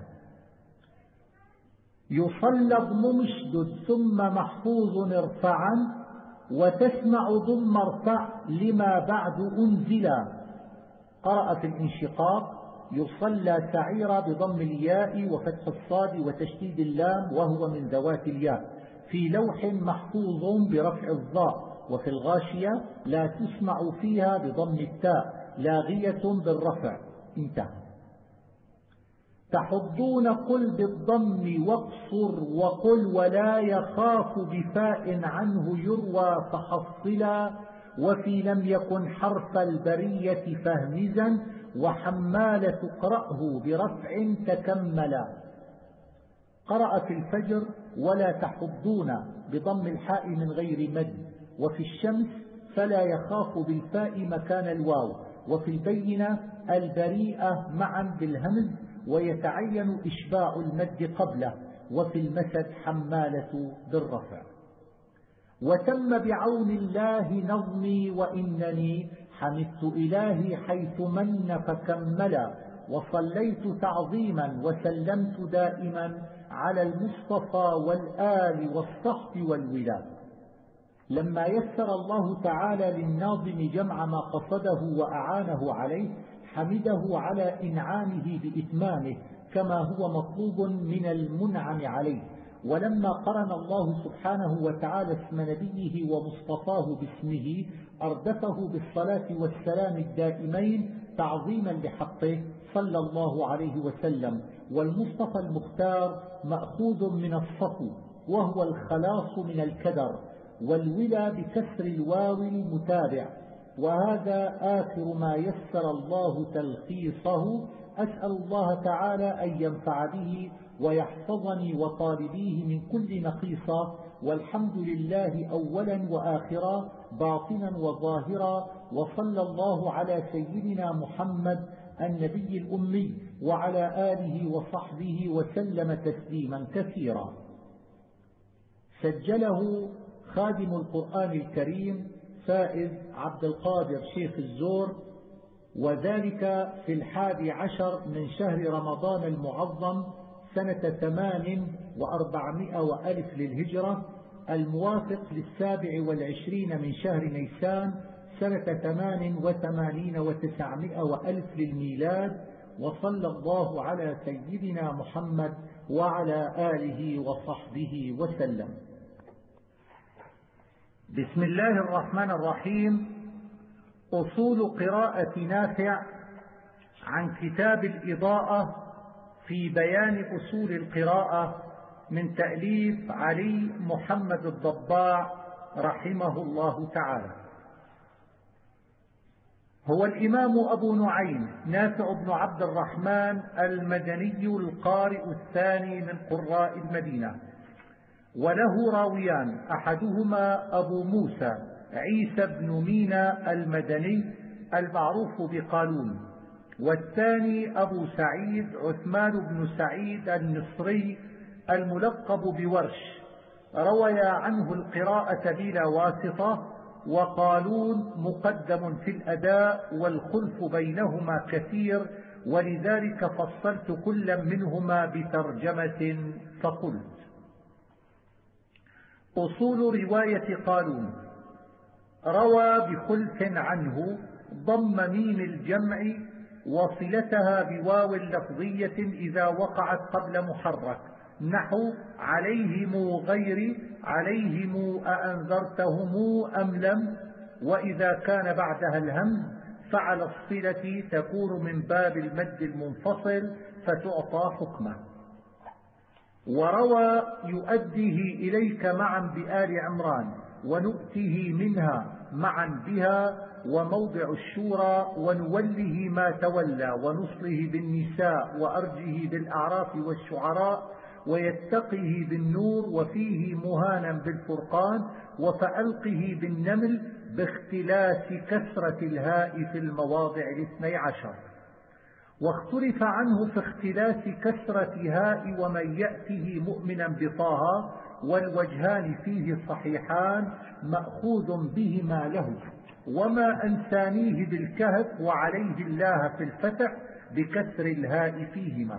يصلب مشدد ثم محفوظ ارفعا وتسمع ضم ارفع لما بعد أنزلا. قرأ في الانشقاق يصلى سعيرا بضم الياء وفتح الصاد وتشديد اللام وهو من ذوات الياء في لوح محفوظ برفع الضاء وفي الغاشية لا تسمع فيها بضم التاء لاغية بالرفع. انتهى. تحضون قل بالضم واقصر وقل ولا يخاف بفاء عنه يروى فحصلا وفي لم يكن حرف البرية فهمزا وحمال تقرأه برفع تكملا. قرأ في الفجر ولا تحضون بضم الحاء من غير مد وفي الشمس فلا يخاف بالفاء مكان الواو وفي البينة البريئة معا بالهمز ويتعين إشباع المد قبله وفي المسد حمالة بالرفع. وتم بعون الله نظمي وإنني حمدت إلهي حيث من فكملا وصليت تعظيما وسلمت دائما على المصطفى والآل والصحب والولاد. لما يسر الله تعالى للناظم جمع ما قصده وأعانه عليه حمده على إنعامه بإتمامه كما هو مطلوب من المنعم عليه. ولما قرن الله سبحانه وتعالى اسم نبيه ومصطفاه باسمه أردفه بالصلاة والسلام الدائمين تعظيما لحقه صلى الله عليه وسلم. والمصطفى المختار مأخوذ من الصفو وهو الخلاص من الكدر والولا بكسر الواو المتابع. وهذا آخر ما يسر الله تلخيصه. أسأل الله تعالى أن ينفع به ويحفظني وطالبيه من كل نقيصة، والحمد لله أولا وآخرا باطنا وظاهرا، وصلى الله على سيدنا محمد النبي الأمي وعلى آله وصحبه وسلم تسليما كثيرا. سجله خادم القرآن الكريم فائز عبد القادر شيخ الزور، وذلك في الحادي عشر من شهر رمضان المعظم سنة ثمان وأربعمائة وألف للهجرة، الموافق للسابع والعشرين من شهر نيسان سنة ثمان وثمانين وتسعمائة وألف للميلاد. وصلى الله على سيدنا محمد وعلى آله وصحبه وسلم. بسم الله الرحمن الرحيم. أصول قراءة نافع عن كتاب الإضاءة في بيان أصول القراءة من تأليف علي محمد الضباع رحمه الله تعالى. هو الإمام أبو نعيم نافع بن عبد الرحمن المدني القارئ الثاني من قراء المدينة، وله راويان، أحدهما أبو موسى عيسى بن مينا المدني المعروف بقالون، والثاني أبو سعيد عثمان بن سعيد المصري الملقب بورش، روي عنه القراءة بلا واسطة، وقالون مقدم في الأداء والخلف بينهما كثير، ولذلك فصلت كل منهما بترجمة فقلت: أصول رواية قالون: روى بخلف عنه ضم ميم الجمع وصلتها بواو لفظية إذا وقعت قبل محرك، نحو عليهم غير عليهم أأنذرتهم أم لم، وإذا كان بعدها الهمز فعلى الصلة تكون من باب المد المنفصل فتعطى حكمه. وروى يؤديه إليك معا بآل عمران، ونؤته منها معا بها، وموضع الشورى، ونوله ما تولى، ونصله بالنساء، وأرجه بالأعراف والشعراء، ويتقه بالنور، وفيه مهانا بالفرقان، وفألقه بالنمل، باختلاس كسرة الهاء في المواضع الاثني عشر. واختلف عنه في اختلاس كسرة هاء ومن يأته مؤمنا بطه، والوجهان فيه صحيحان مأخوذ بهما له، وما أنسانيه بالكهف وعليه الله في الفتح بكسر الهاء فيهما.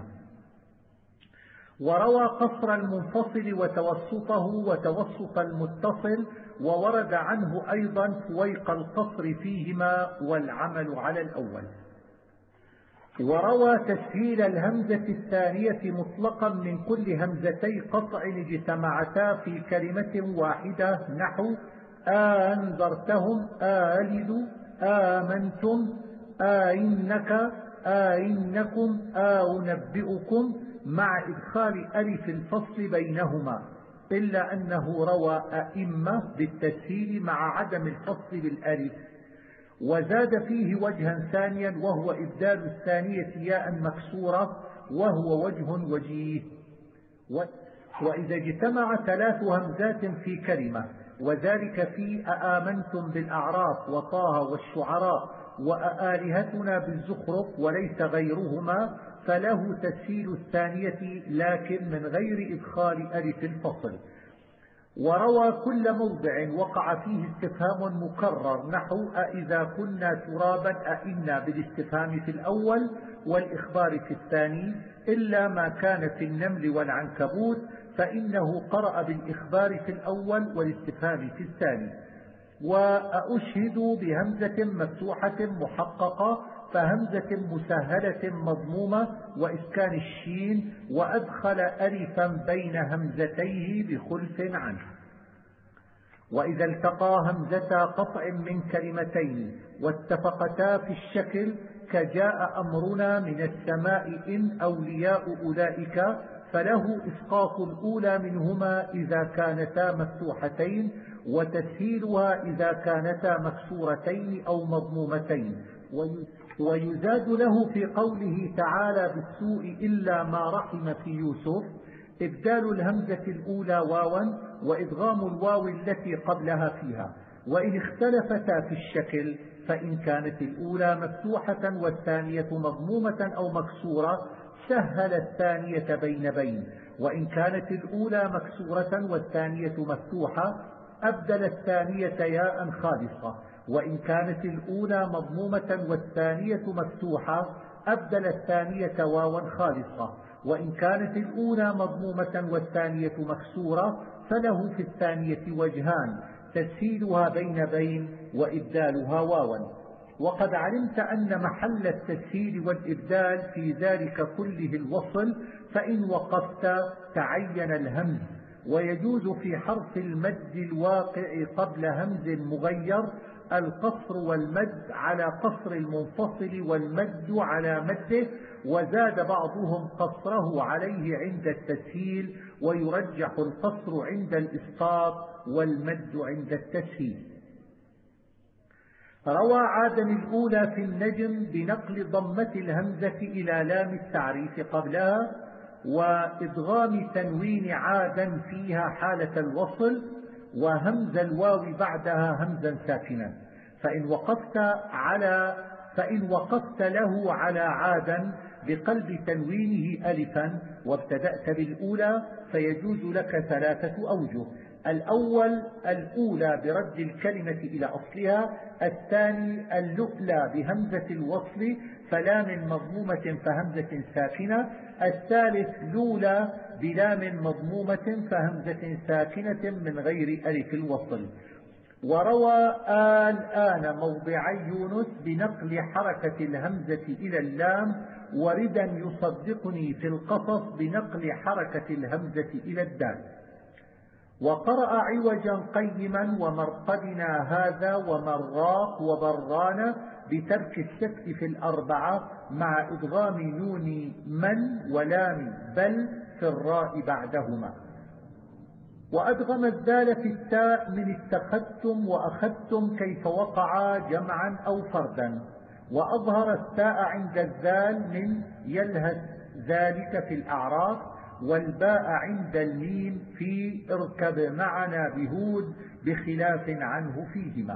وروى قصر المنفصل وتوسطه وتوسط المتصل، وورد عنه أيضا فويق القصر فيهما، والعمل على الأول. وروى تسهيل الهمزة الثانية مطلقا من كل همزتي قطع اجتمعتا في كلمة واحدة، نحو أنذرتهم، آلد، آمنتم، آئنك، آئنكم، آنبئكم، مع إدخال ألف الفصل بينهما، إلا أنه روى أئمة بالتسهيل مع عدم الفصل بالألف. وزاد فيه وجها ثانيا، وهو إبدال الثانية ياء مكسورة، وهو وجه وجيه. وإذا اجتمع ثلاث همزات في كلمة، وذلك في أآمنتم بالأعراف وطه والشعراء وأآلهتنا بالزخرف وليس غيرهما، فله تسهيل الثانية لكن من غير إدخال ألف الفصل. وروى كل موضع وقع فيه استفهام مكرر، نحو أإذا كنا ترابا أئنا بالاستفهام في الأول والإخبار في الثاني، إلا ما كان في النمل والعنكبوت فإنه قرأ بالإخبار في الأول والاستفهام في الثاني. وأشهد بهمزة مفتوحة محققة، فهمزة مسهلة مضمومة وإسكان الشين، وأدخل ألفا بين همزتيه بخلف عنه. وإذا التقى همزتا قطع من كلمتين واتفقتا في الشكل، كجاء أمرنا من السماء إن أولياء أولئك، فله إسقاط الأولى منهما إذا كانتا مفتوحتين، وتسهيلها إذا كانتا مكسورتين أو مضمومتين. ويزاد له في قوله تعالى بالسوء إلا ما رحم في يوسف إبدال الهمزة الأولى واوا وإدغام الواو التي قبلها فيها. وإن اختلفتا في الشكل فإن كانت الأولى مفتوحة والثانية مضمومة أو مكسورة سهل الثانية بين بين، وإن كانت الأولى مكسورة والثانية مفتوحة أبدل الثانية ياء خالصة، وإن كانت الأولى مضمومة والثانية مفتوحة أبدل الثانية واوا خالصة، وإن كانت الأولى مضمومة والثانية مكسورة فله في الثانية وجهان، تسهيلها بين بين وإبدالها واوا. وقد علمت أن محل التسهيل والإبدال في ذلك كله الوصل، فإن وقفت تعين الهمز، ويجوز في حرف المد الواقع قبل همز مغير القصر والمد على قصر المنفصل والمد على مده، وزاد بعضهم قصره عليه عند التسهيل، ويرجح القصر عند الإسقاط والمد عند التسهيل. روى عادم الأولى في النجم بنقل ضمة الهمزة إلى لام التعريف قبلها وإدغام تنوين عادا فيها حالة الوصل، وهمز الواو بعدها همزا ساكنا. فإن وقفت على فإن وقفت له على عادا بقلب تنوينه ألفا وابتدأت بالأولى فيجوز لك ثلاثة أوجه: الأول الأولى برد الكلمة إلى أصلها، الثاني اللؤلى بهمزة الوصل فلام مضمومة فهمزة ساكنة، الثالث لولا بلام مضمومة فهمزة ساكنة من غير ألف الوصل. وروى آل آن موضعي يونس بنقل حركة الهمزة إلى اللام، وردا يصدقني في القصص بنقل حركة الهمزة إلى الدال. وقرأ عوجا قيما ومرقدنا هذا ومراق وبرانا بترك السكت في الأربعة مع إدغام نون من ولام بل في الراء بعدهما. وأدغم الذال في التاء من اتخذتم وأخذتم كيف وقعا جمعا أو فردا، وأظهر التاء عند الذال من يلهث ذلك في الأعراف، والباء عند الميم في اركب معنا بهود بخلاف عنه فيهما.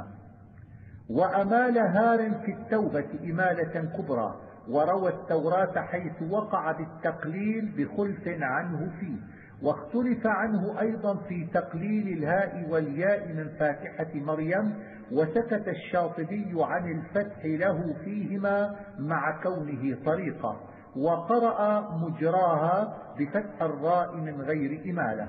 وأمال هار في التوبة إمالة كبرى، وروى التوراة حيث وقع بالتقليل بخلف عنه فيه، واختلف عنه أيضا في تقليل الهاء والياء من فاتحة مريم، وسكت الشاطبي عن الفتح له فيهما مع كونه طريقة، وقرأ مجراها بفتح الراء من غير إمالة.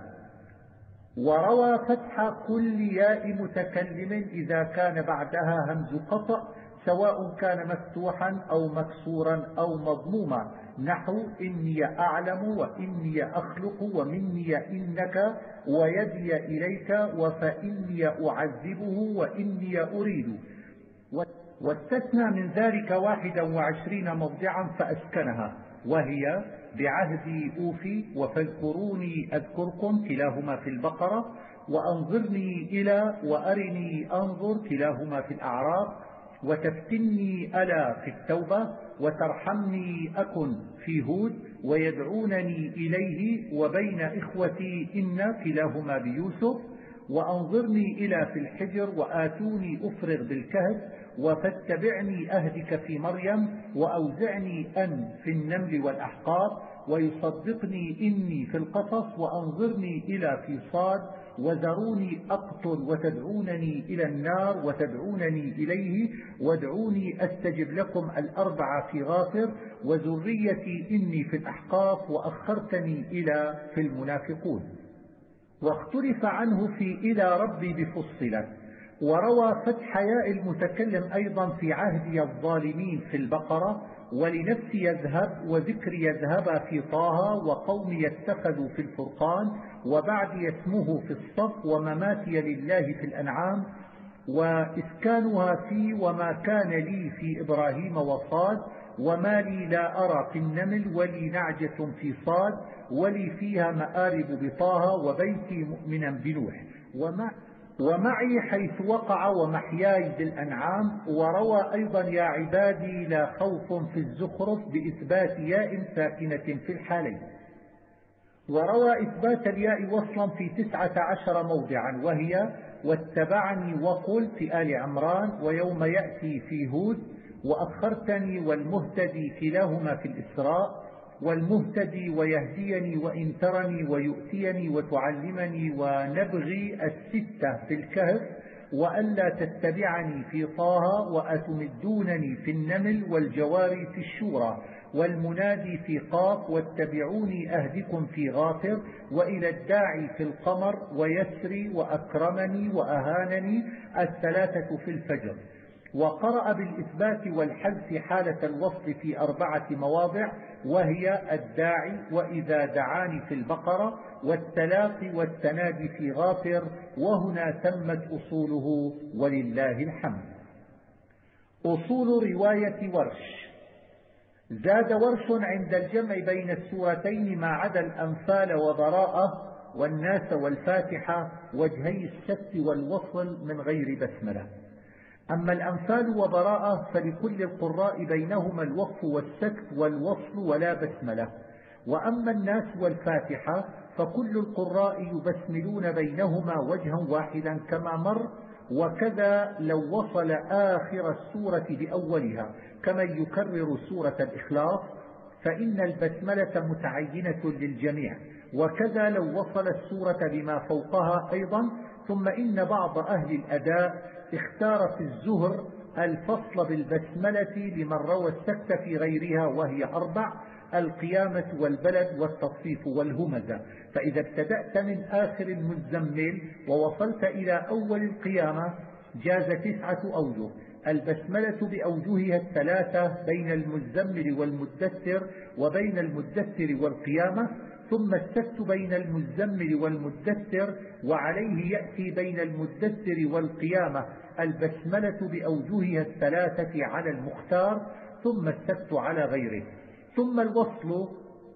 وروى فتح كل ياء متكلم إذا كان بعدها همز قطع سواء كان مفتوحا أو مكسورا أو مضموما، نحو إني أعلم وإني أخلق ومني إنك ويدي إليك وفإني أعذبه وإني أريد. واستثنى من ذلك واحدا وعشرين موضعا فأسكنها، وهي بعهدي أوفي وفاذكروني أذكركم كلاهما في البقرة، وأنظرني إلى وأرني أنظر كلاهما في الأعراف، وتفتني ألا في التوبة، وترحمني أكن في هود، ويدعونني إليه وبين إخوتي إن كلاهما بيوسف، وأنظرني إلى في الحجر، وآتوني أفرغ بالكهف، وفاتبعني أهدك في مريم، وأوزعني أن في النمل والأحقاف، ويصدقني إني في القصص، وأنظرني إلى في صاد، وذروني أقتل وتدعونني إلى النار وتدعونني إليه، وادعوني أستجب لكم الأربعة في غافر، وذريتي إني في الأحقاف، وأخرتني إلى في المنافقون. واختلف عنه في إلى ربي بفصلت. وروى فتح ياء المتكلم أيضا في عهد الظالمين في البقرة، ولنفس يذهب وذكر يذهب في طه، وقوم يتخذوا في الفرقان، وبعد اسمه في الصف، ومماتي لله في الأنعام، وإسكانها في وما كان لي في إبراهيم وصاد، وما لي لا أرى في النمل، ولي نعجة في صاد، ولي فيها مآرب بطه، وبيتي مؤمنا بنوح. وما ومعي حيث وقع ومحياي بالأنعام. وروى أيضا يا عبادي لا خوف في الزخرف بإثبات ياء ساكنة في الحالين. وروى إثبات الياء وصلا في تسعة عشر موضعا، وهي واتبعني وقل في آل عمران، ويوم يأتي في هود، وأخرتني والمهتدي كلاهما في الإسراء، والمهتدي ويهديني وإن ترني ويؤتيني وتعلمني ونبغي الستة في الكهف، وألا تتبعني في طه، وأتمدونني في النمل والجواري في الشورى، والمنادي في قاف، واتبعوني أهدكم في غافر، وإلى الداعي في القمر، ويسري وأكرمني وأهانني الثلاثة في الفجر. وقرأ بالإثبات والحذف حالة الوصل في أربعة مواضع، وهي الداعي وإذا دعاني في البقرة، والتلاقي والتنادي في غافر، وهنا تمت أصوله ولله الحمد. أصول رواية ورش. زاد ورش عند الجمع بين السورتين ما عدا الأنفال وبراءة والناس والفاتحة وجهي السكت والوصل من غير بسملة. أما الأنفال وبراءة فلكل القراء بينهما الوقف والسكت والوصل ولا بسملة. وأما الناس والفاتحة فكل القراء يبسملون بينهما وجها واحدا كما مر. وكذا لو وصل آخر السورة بأولها كما يكرر سورة الإخلاص فإن البسملة متعينة للجميع، وكذا لو وصل السورة بما فوقها أيضا. ثم إن بعض أهل الأداء اختار في الزهر الفصل بالبسملة لمن روى السكت في غيرها، وهي أربع: القيامة والبلد والتصفيف والهمزة. فإذا ابتدأت من آخر المزمل ووصلت إلى أول القيامة جاز تسعة أوجه: البسملة بأوجهها الثلاثة بين المزمل والمدثر وبين المدثر والقيامة، ثم السكت بين المزمل والمدثر وعليه يأتي بين المدثر والقيامة البسملة بأوجهها الثلاثة على المختار، ثم السكت على غيره. ثم الوصل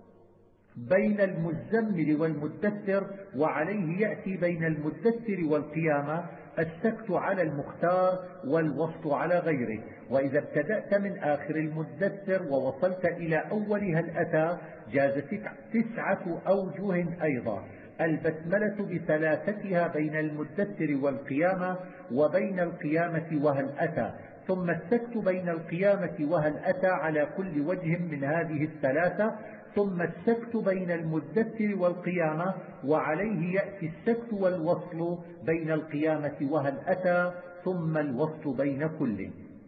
بين المزمل والمدثر وعليه يأتي بين المدثر والقيامة السكت على المختار والوصل على غيره. وإذا ابتدأت من آخر المدثر ووصلت إلى أول هل أتى جاز تسعة أوجه أيضا: البسملة بثلاثتها بين المدثر والقيامة وبين القيامة وهل أتى، ثم السكت بين القيامة وهل أتى على كل وجه من هذه الثلاثة، ثم السكت بين المدثر والقيامة وعليه يأتي السكت والوصل بين القيامة وهل أتى، ثم الوصل بين كل.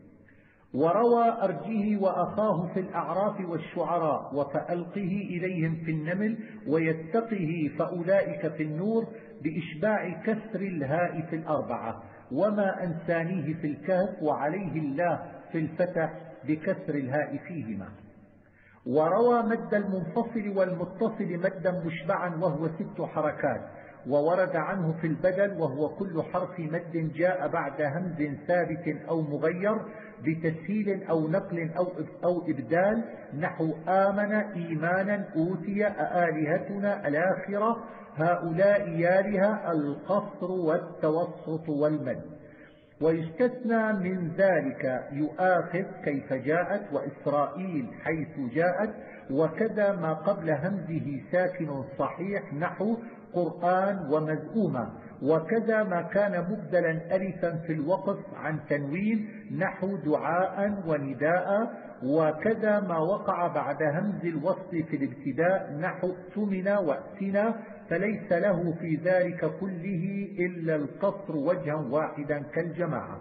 وروى أرجه وأخاه في الأعراف والشعراء وفألقه إليهم في النمل ويتقه فأولئك في النور بإشباع كسر الهاء في الأربعة، وما أنسانيه في الكهف وعليه الله في الفتح بكسر الهاء فيهما. وروى مد المنفصل والمتصل مدا مشبعا وهو ست حركات، وورد عنه في البدل وهو كل حرف مد جاء بعد همز ثابت أو مغير بتسهيل أو نقل أو أو إبدال، نحو آمن إيمانا أوتي آلهتنا الآخرة هؤلاء يالها القصر والتوسط والمد. ويستثنى من ذلك يؤاخذ كيف جاءت وإسرائيل حيث جاءت، وكذا ما قبل همزه ساكن صحيح نحو قرآن ومزؤومة، وكذا ما كان مبدلا ألفا في الوقف عن تنوين نحو دعاء ونداء، وكذا ما وقع بعد همز الوصل في الابتداء نحو ائتمنا وأتنا، فليس له في ذلك كله إلا القصر وجها واحدا كالجماعة.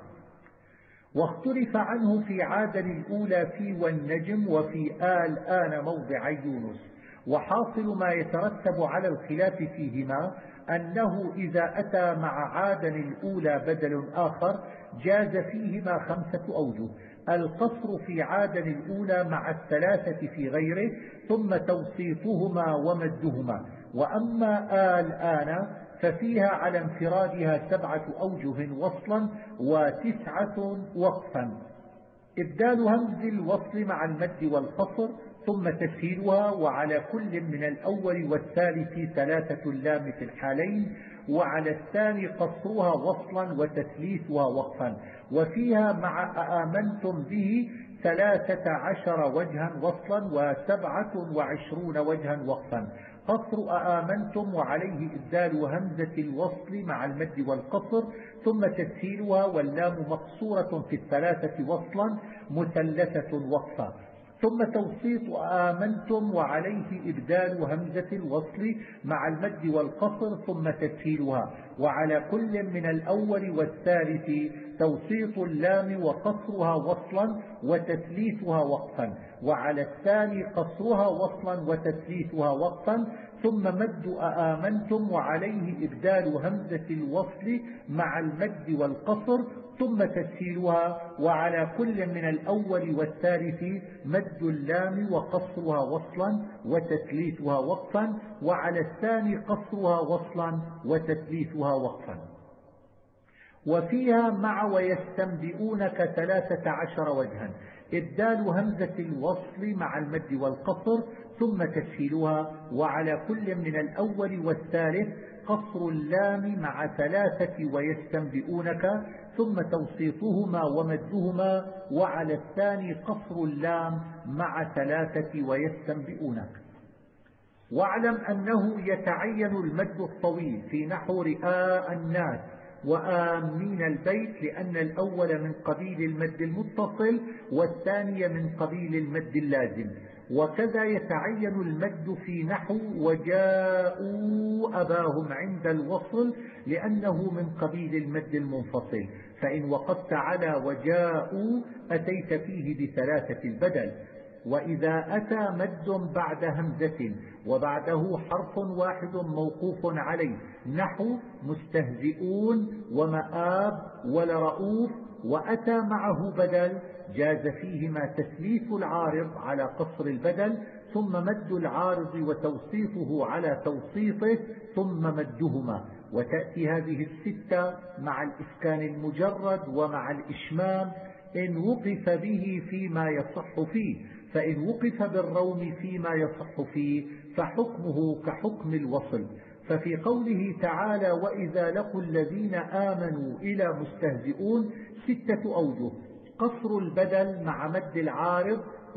واختلف عنه في عادل الأولى في والنجم وفي آل آن موضع يونس. وحاصل ما يترتب على الخلاف فيهما أنه إذا أتى مع عادل الأولى بدل آخر جاز فيهما خمسة أوجه: القصر في عادل الأولى مع الثلاثة في غيره، ثم توسيطهما ومدهما. وأما آل آن ففيها على انفرادها سبعة أوجه وصلا وتسعة وقفا: إبدال همز الوصل مع المد والقصر، ثم تسهيلها، وعلى كل من الأول والثالث ثلاثة اللام في الحالين، وعلى الثاني قصرها وصلا وتثليثها وقفا. وفيها مع آمنتم به ثلاثة عشر وجها وصلا وسبعة وعشرون وجها وقفا. قصر آمنتم وعليه إبدال همزة الوصل مع المد والقصر ثم تسهيلها واللام مقصورة في الثلاثة وصلا مثلثة وقفا. ثم توسيط آمنتم وعليه إبدال همزة الوصل مع المد والقصر ثم تسهيلها. وعلى كل من الأول والثالث توسيط اللام وقصرها وصلا وتثليثها وقفا. وعلى الثاني قصرها وصلا وتثليثها وقفا ثم مد آمنتم وعليه إبدال همزة الوصل مع المد والقصر ثم تسهيلها. وعلى كل من الأول والثالث مد اللام وقصرها وصلا وتثليثها وقفا. وعلى الثاني قصرها وصلا وتثليثها وقفا. وفيها مع ويستنبئونك ثلاثة عشر وجها إبدال همزة الوصل مع المد والقصر ثم تسهيلها. وعلى كل من الأول والثالث قصر اللام مع ثلاثة ويستنبئونك ثم توسيطهما ومدهما. وعلى الثاني قصر اللام مع ثلاثة ويستنبئونك. واعلم أنه يتعين المد الطويل في نحو رئاء الناس وآمين البيت لأن الأول من قبيل المد المتصل والثاني من قبيل المد اللازم. وكذا يتعين المد في نحو وجاءوا أباهم عند الوصل لأنه من قبيل المد المنفصل. فإن وقفت على وجاءوا أتيت فيه بثلاثة البدل. وإذا أتى مد بعد همزة وبعده حرف واحد موقوف عليه نحو مستهزئون ومآب ولرؤوف وأتى معه بدل جاز فيهما تثليث العارض على قصر البدل ثم مد العارض وتوسيطه على توسيطه ثم مدهما. وتأتي هذه الستة مع الإسكان المجرد ومع الإشمام إن وقف به فيما يصح فيه. فإن وقف بالروم فيما يصح فيه فحكمه كحكم الوصل. ففي قوله تعالى وإذا لقوا الذين آمنوا إلى مستهزئون ستة أوجه: قصر البدل مع مد العارض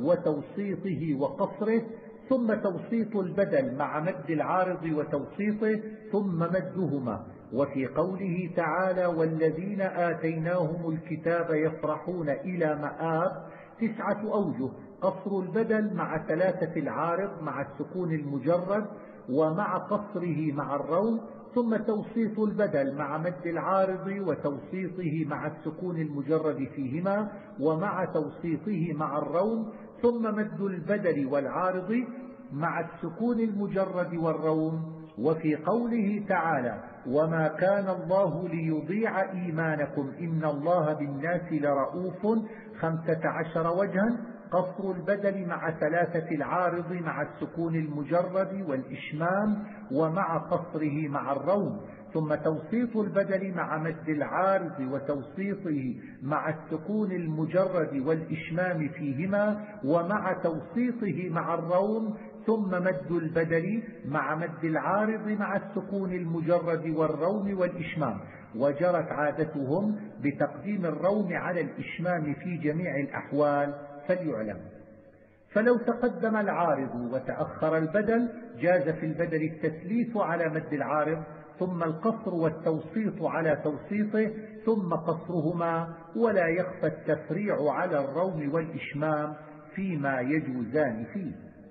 وتوسيطه وقصره ثم توسيط البدل مع مد العارض وتوسيطه ثم مدهما. وفي قوله تعالى والذين آتيناهم الكتاب يفرحون إلى مآب تسعة أوجه: قصر البدل مع ثلاثة العارض مع السكون المجرد ومع قصره مع الروم ثم توسيط البدل مع مد العارض وتوسيطه مع السكون المجرد فيهما ومع توسيطه مع الروم ثم مد البدل والعارض مع السكون المجرد والروم. وفي قوله تعالى وما كان الله ليضيع إيمانكم إن الله بالناس لرؤوف خمسة عشر وجها: قصر البدل مع ثلاثة العارض مع السكون المجرد والإشمام ومع قصره مع الروم ثم توسيط البدل مع مد العارض وتوسيطه مع السكون المجرد والإشمام فيهما ومع توسيطه مع الروم ثم مد البدل مع مد العارض مع السكون المجرد والروم والإشمام. وجرت عادتهم بتقديم الروم على الإشمام في جميع الأحوال فليعلم. فلو تقدم العارض وتأخر البدل جاز في البدل التثليث على مد العارض ثم القصر والتوسيط على توسيطه ثم قصرهما، ولا يخفى التفريع على الروم والإشمام فيما يجوزان فيه.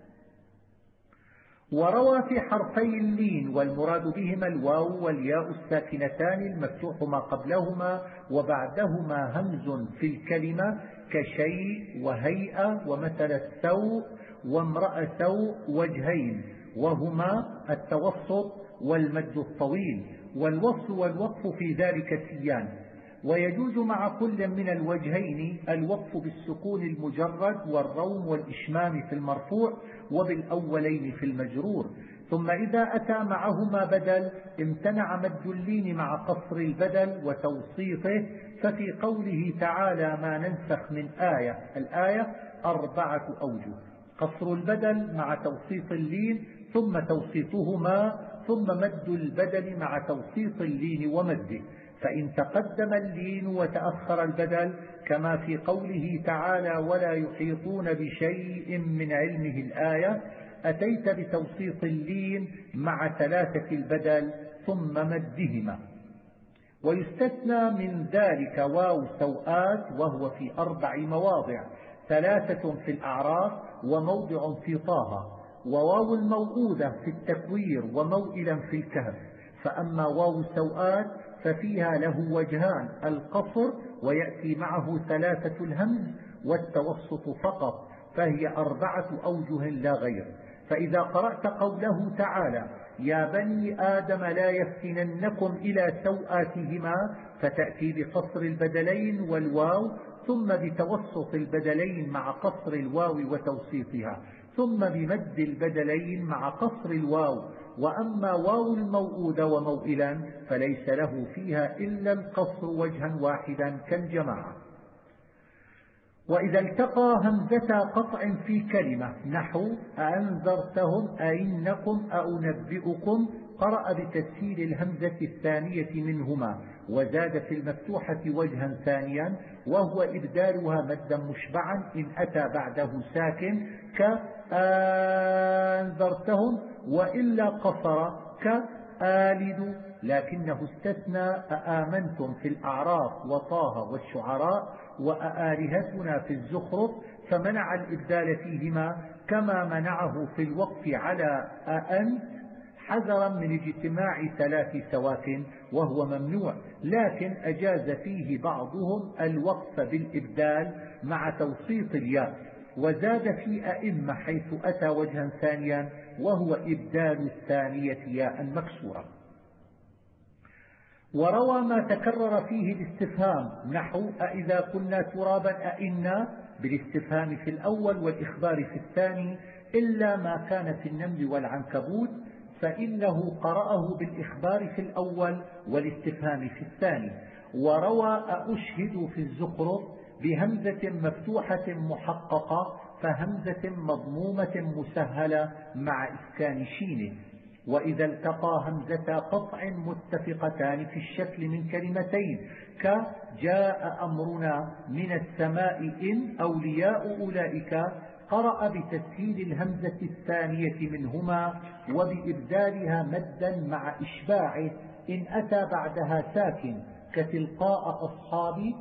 وروى في حرفي اللين والمراد بهما الواو والياء الساكنتان المفتوح ما قبلهما وبعدهما همز في الكلمة كشيء وهيئة ومثل السوء وامرأة سوء وجهين، وهما التوسط والمد الطويل، والوصل والوقف في ذلك سيان. ويجوز مع كل من الوجهين الوقف بالسكون المجرد والروم والإشمام في المرفوع وبالأولين في المجرور. ثم إذا أتى معهما بدل امتنع مد اللين مع قصر البدل وتوسيطه. ففي قوله تعالى ما ننسخ من آية الآية أربعة أوجه: قصر البدل مع توسيط اللين ثم توسيطهما ثم مد البدل مع توسيط اللين ومده، فإن تقدم اللين وتأخر البدل كما في قوله تعالى ولا يحيطون بشيء من علمه الآية أتيت بتوسيط اللين مع ثلاثة البدل ثم مدهما. ويستثنى من ذلك واو سوآت وهو في أربع مواضع، ثلاثة في الأعراف وموضع في طه، وواو الموؤودة في التكوير وموئلا في الكهف. فأما واو سوآت ففيها له وجهان، القصر ويأتي معه ثلاثة الهمز والتوسط فقط، فهي أربعة أوجه لا غير. فإذا قرأت قوله تعالى يا بني آدم لا يفتننكم إلى سوآتهما فتأتي بقصر البدلين والواو ثم بتوسط البدلين مع قصر الواو وتوسيطها ثم بمد البدلين مع قصر الواو. وأما واو الموؤودة وموئلا فليس له فيها إلا القصر وجها واحدا كالجماعة. وإذا التقى همزة قطع في كلمة نحو أأنذرتهم أئنكم أنبئكم قرأ بتسهيل الهمزة الثانية منهما وزاد في المفتوحة وجها ثانيا وهو إبدالها مدا مشبعا إن أتى بعده ساكن كأنذرتهم، وإلا قصر كآلد، لكنه استثنى أآمنتم في الأعراف وطه والشعراء وآلهتنا في الزخرف فمنع الإبدال فيهما كما منعه في الوقف على أأنت حذرا من اجتماع ثلاث سواكن وهو ممنوع، لكن أجاز فيه بعضهم الوقف بالإبدال مع توسيط الياء. وزاد في أئمة حيث أتى وجها ثانيا وهو إبدال الثانية ياء مكسورة. وروى ما تكرر فيه الاستفهام نحو أإذا كنا ترابا أئنا بالاستفهام في الأول والإخبار في الثاني إلا ما كان في النمل والعنكبوت فإنه قرأه بالإخبار في الأول والاستفهام في الثاني. وروى أشهد في الزخرف بهمزة مفتوحة محققة فهمزة مضمومة مسهلة مع إسكان شينه. وإذا التقى همزة قطع متفقتان في الشكل من كلمتين كجاء أمرنا من السماء إن أولياء أولئك قرأ بتسهيل الهمزة الثانية منهما وبإبدالها مدا مع إشباعه إن أتى بعدها ساكن كتلقاء أصحابي،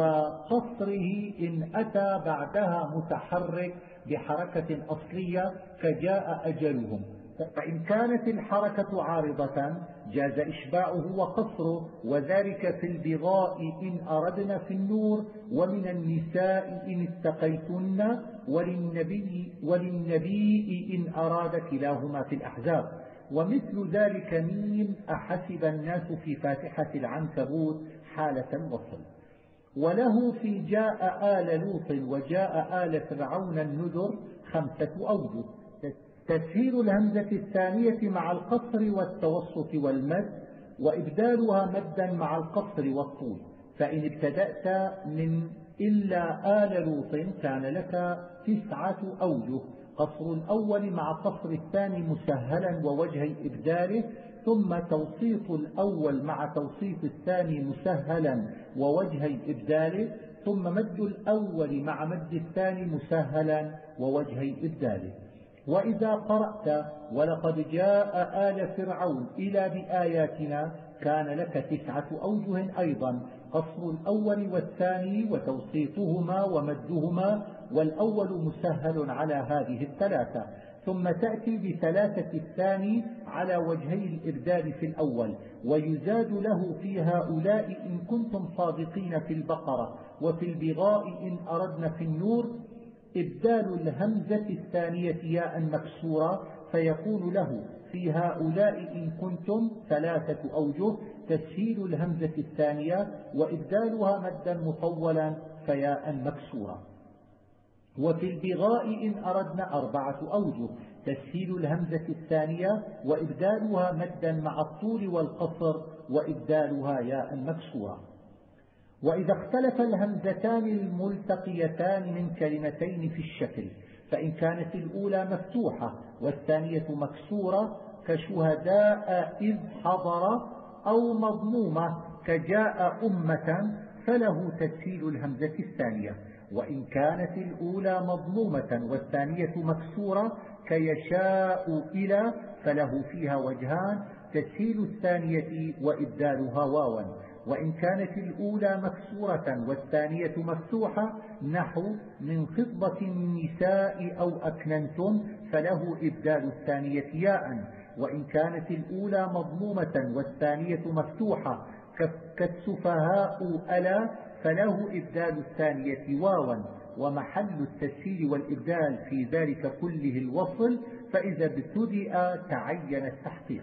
وقصره إن أتى بعدها متحرك بحركة أصلية كجاء أجلهم. فإن كانت الحركة عارضة جاز إشباعه وقصره، وذلك في البغاء إن أردنا في النور ومن النساء إن اتقيتن وللنبي, وللنبي إن أراد كلاهما في الأحزاب. ومثل ذلك ميم أحسب الناس في فاتحة العنكبوت حالة الوصل. وله في جاء آل لوط وجاء آل فرعون النذر خمسة أوجه: تسهيل الهمزة الثانية مع القصر والتوسط والمد وإبدالها مدا مع القصر والطول. فإن ابتدأت من إلا آل لوط كان لك تسعة أوجه: قصر الأول مع قصر الثاني مسهلا ووجه إبداله، ثم توسيط الأول مع توسيط الثاني مسهلا ووجه إبداله، ثم مد الأول مع مد الثاني مسهلا ووجه إبداله. وإذا قرأت ولقد جاء آل فرعون إلى بآياتنا كان لك تسعة أوجه أيضا: قصر الأول والثاني وتوسيطهما ومدهما، والأول مسهل على هذه الثلاثة، ثم تأتي بثلاثة الثاني على وجهي الإبدال في الأول، ويزاد له في هؤلاء إن كنتم صادقين في البقرة وفي البغاء إن أردنا في النور إبدال الهمزة الثانية ياء مكسورة، فيكون له في هؤلاء إن كنتم ثلاثة أوجه: تسهيل الهمزة الثانية وإبدالها مدا مطولا فياء مكسورة. وفي البغاء إن أردنا أربعة أوجه: تسهيل الهمزة الثانية وإبدالها مدا مع الطول والقصر وإبدالها ياء مكسورة. وإذا اختلف الهمزتان الملتقيتان من كلمتين في الشكل، فإن كانت الأولى مفتوحة والثانية مكسورة كشهداء إذ حضر، أو مضمومة كجاء أمة فله تسهيل الهمزة الثانية. وإن كانت الأولى مضمومة والثانية مكسورة كيشاء إلى فله فيها وجهان: تسهيل الثانية وإبدالها واوا. وإن كانت الأولى مكسورة والثانية مفتوحة نحو من خطبة النساء أو أكننتم فله إبدال الثانية ياء. وإن كانت الأولى مضمومة والثانية مفتوحة كالسفهاء ألا فله إبدال الثانية واوا. ومحل التسهيل والإبدال في ذلك كله الوصل، فإذا ابتدأ تعين التحقيق.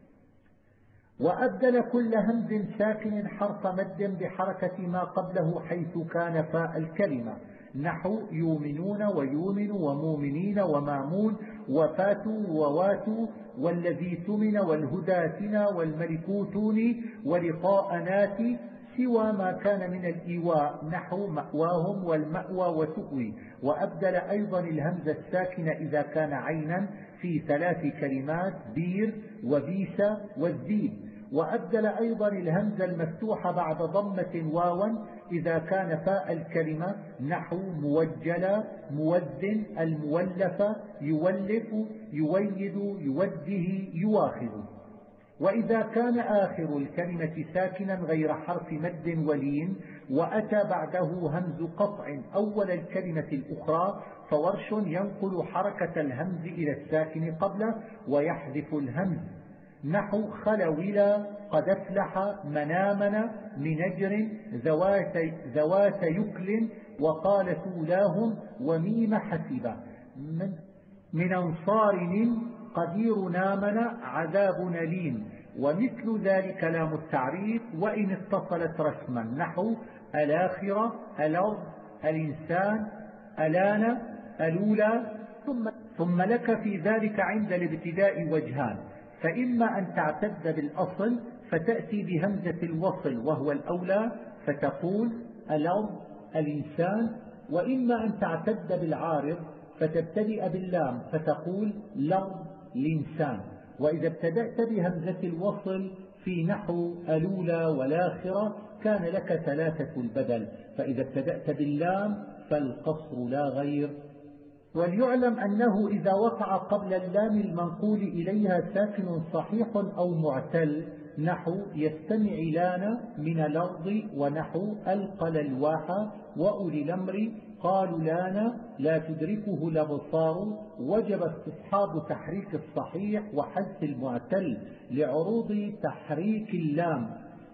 وأبدل كل همز ساكن حرف مد بحركة ما قبله حيث كان فاء الكلمة، نحو يؤمنون ويؤمن ومؤمنين ومامون وفاتوا وواتوا والذي تمن والهداتنا والملكوتون ولقاء ناتي، سوى ما كان من الإيواء نحو مأواهم والمأوى وتؤوي. وأبدل أيضا الهمز الساكن إذا كان عينا في ثلاث كلمات: بير وبيس والذيب. وأبدل أيضا الهمز المفتوح بعد ضمة واوا إذا كان فاء الكلمة نحو موجلا موذن المولف يولف يويد يوده يواخذ. وإذا كان آخر الكلمة ساكنا غير حرف مد ولين وأتى بعده همز قطع أول الكلمة الأخرى فورش ينقل حركة الهمز إلى الساكن قبله ويحذف الهمز، نحو خلولا قد افلح منامنا منجر ذوات, ذوات يكل وقال تولاهم وميم حسبا من, من أنصار قدير نامنا عذاب نليم. ومثل ذلك لام التعريف وإن اتصلت رسما نحو الآخرة الأرض الإنسان الآن الأولى. ثم, ثم لك في ذلك عند الابتداء وجهان: فإما أن تعتد بالأصل فتأتي بهمزة الوصل وهو الأولى فتقول الأرض الإنسان، وإما أن تعتد بالعارض فتبتدئ باللام فتقول الأرض الإنسان. وإذا ابتدأت بهمزة الوصل في نحو الأولى والآخرة كان لك ثلاثة البدل، فإذا ابتدأت باللام فالقصر لا غير. وليعلم أنه إذا وقع قبل اللام المنقول إليها ساكن صحيح أو معتل نحو يستمع لان من الأرض ونحو ألقى الألواح وأولي الأمر قالوا لنا لا تدركه الأبصار، وجب استصحاب تحريك الصحيح وحذف المعتل لعروض تحريك اللام.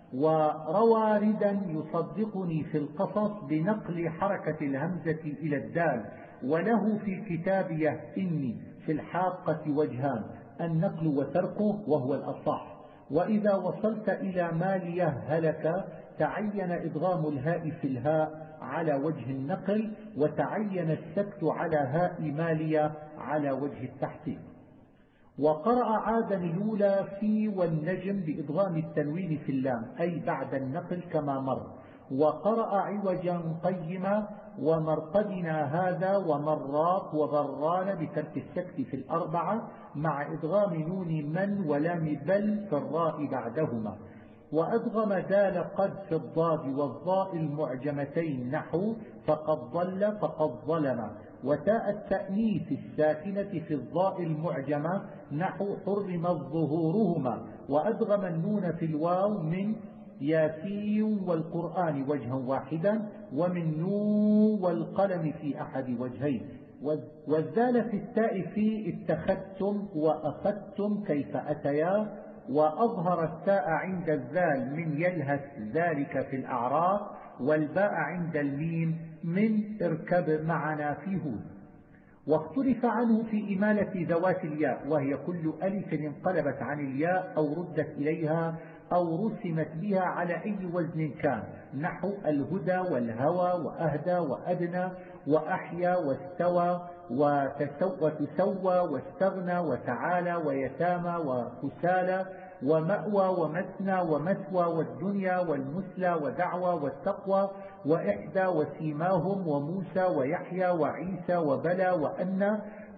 وروى ردا يصدقني في القصص بنقل حركة الهمزة إلى الدال، وله في كتابيه إني في الحاقة وجهان: النقل وتركه وهو الأصح. وإذا وصلت إلى ماليه هلك تعين إدغام الهاء في الهاء على وجه النقل، وتعين السكت على هاء ماليه على وجه التحقيق. وقرأ عادا الأولى في والنجم بإدغام التنوين في اللام أي بعد النقل كما مر. وقرأ عوجا قيما ومرقدنا هذا ومراق وبران بترك السكت في الأربعة مع إدغام نون من ولام بل في الراء بعدهما. وأدغم دال قد في الضاد والضاء المعجمتين نحو فقد ضل فقد ظلم. وتاء التأنيث الساكنة في الضاء المعجمة نحو حرمت ظهورهما. وأدغم النون في الواو من ياسين والقرآن وجها واحدا، ومن نون والقلم في أحد وجهين. والذال في التاء في اتخذتم وأخذتم كيف أتيا. وأظهر التاء عند الذال من يلهث ذلك في الأعراف، والباء عند الميم من اركب معنا في هود. واختلف عنه في إمالة ذوات الياء، وهي كل ألف انقلبت عن الياء أو ردت إليها أو رسمت بها على أي وزن كان، نحو الهدى والهوى وأهدى وأدنى وأحيا واستوى وتسوى واستغنى وتعالى ويتامى وكسالى ومأوى ومثنى ومثوى والدنيا والمثلى ودعوى والتقوى وإحدى وسيماهم وموسى ويحيى وعيسى وبلى وأنى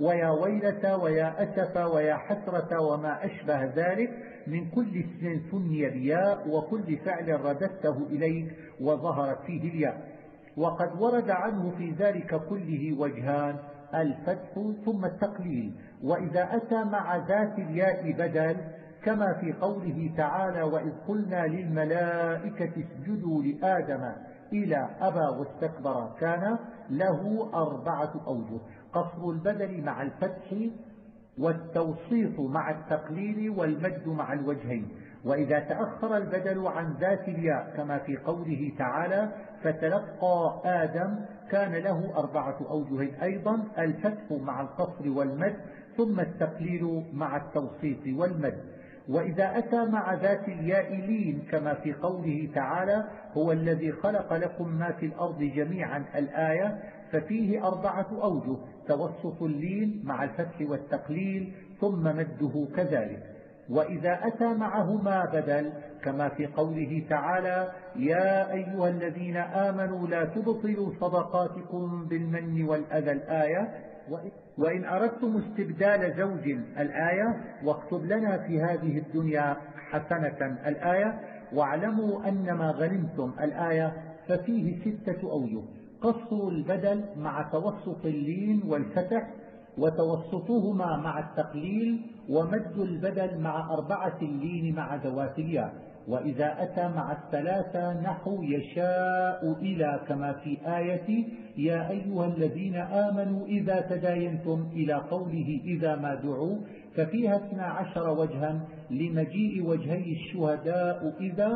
ويا ويلة ويا أسف ويا حسرة وما أشبه ذلك من كل اسم ثني بياء وكل فعل رددته إليك وظهرت فيه الياء. وقد ورد عنه في ذلك كله وجهان: الفتح ثم التقليل. وإذا أتى مع ذات الياء بدل كما في قوله تعالى: وإذ قلنا للملائكة اسجدوا لآدم إلى أبى واستكبر، كان له أربعة أوجه: قصر البدل مع الفتح، والتوسيط مع التقليل، والمد مع الوجهين. وإذا تأخر البدل عن ذات الياء كما في قوله تعالى: فتلقى آدم، كان له أربعة أوجه أيضا: الفتح مع القصر والمد، ثم التقليل مع التوسيط والمد. وإذا أتى مع ذات الياء لين كما في قوله تعالى: هو الذي خلق لكم ما في الأرض جميعا، الآية، ففيه أربعة أوجه: توسط اللين مع الفتح والتقليل، ثم مده كذلك. وإذا أتى معهما بدل كما في قوله تعالى: يا أيها الذين آمنوا لا تبطلوا صدقاتكم بالمن والأذى، الآية، وإن أردتم استبدال زوج، الآية، واكتب لنا في هذه الدنيا حسنة، الآية، واعلموا أن ما غنمتم، الآية، ففيه ستة أوجه: قصر البدل مع توسط اللين والفتح، وتوسطهما مع التقليل، ومد البدل مع أربعة اللين مع ذوات الياء. وإذا أتى مع الثلاثة نحو يشاء إلى كما في آية: يا أيها الذين آمنوا إذا تداينتم، إلى قوله: إذا ما دعوا، ففيها اثنا عشر وجها لمجيء وجهي الشهداء إذا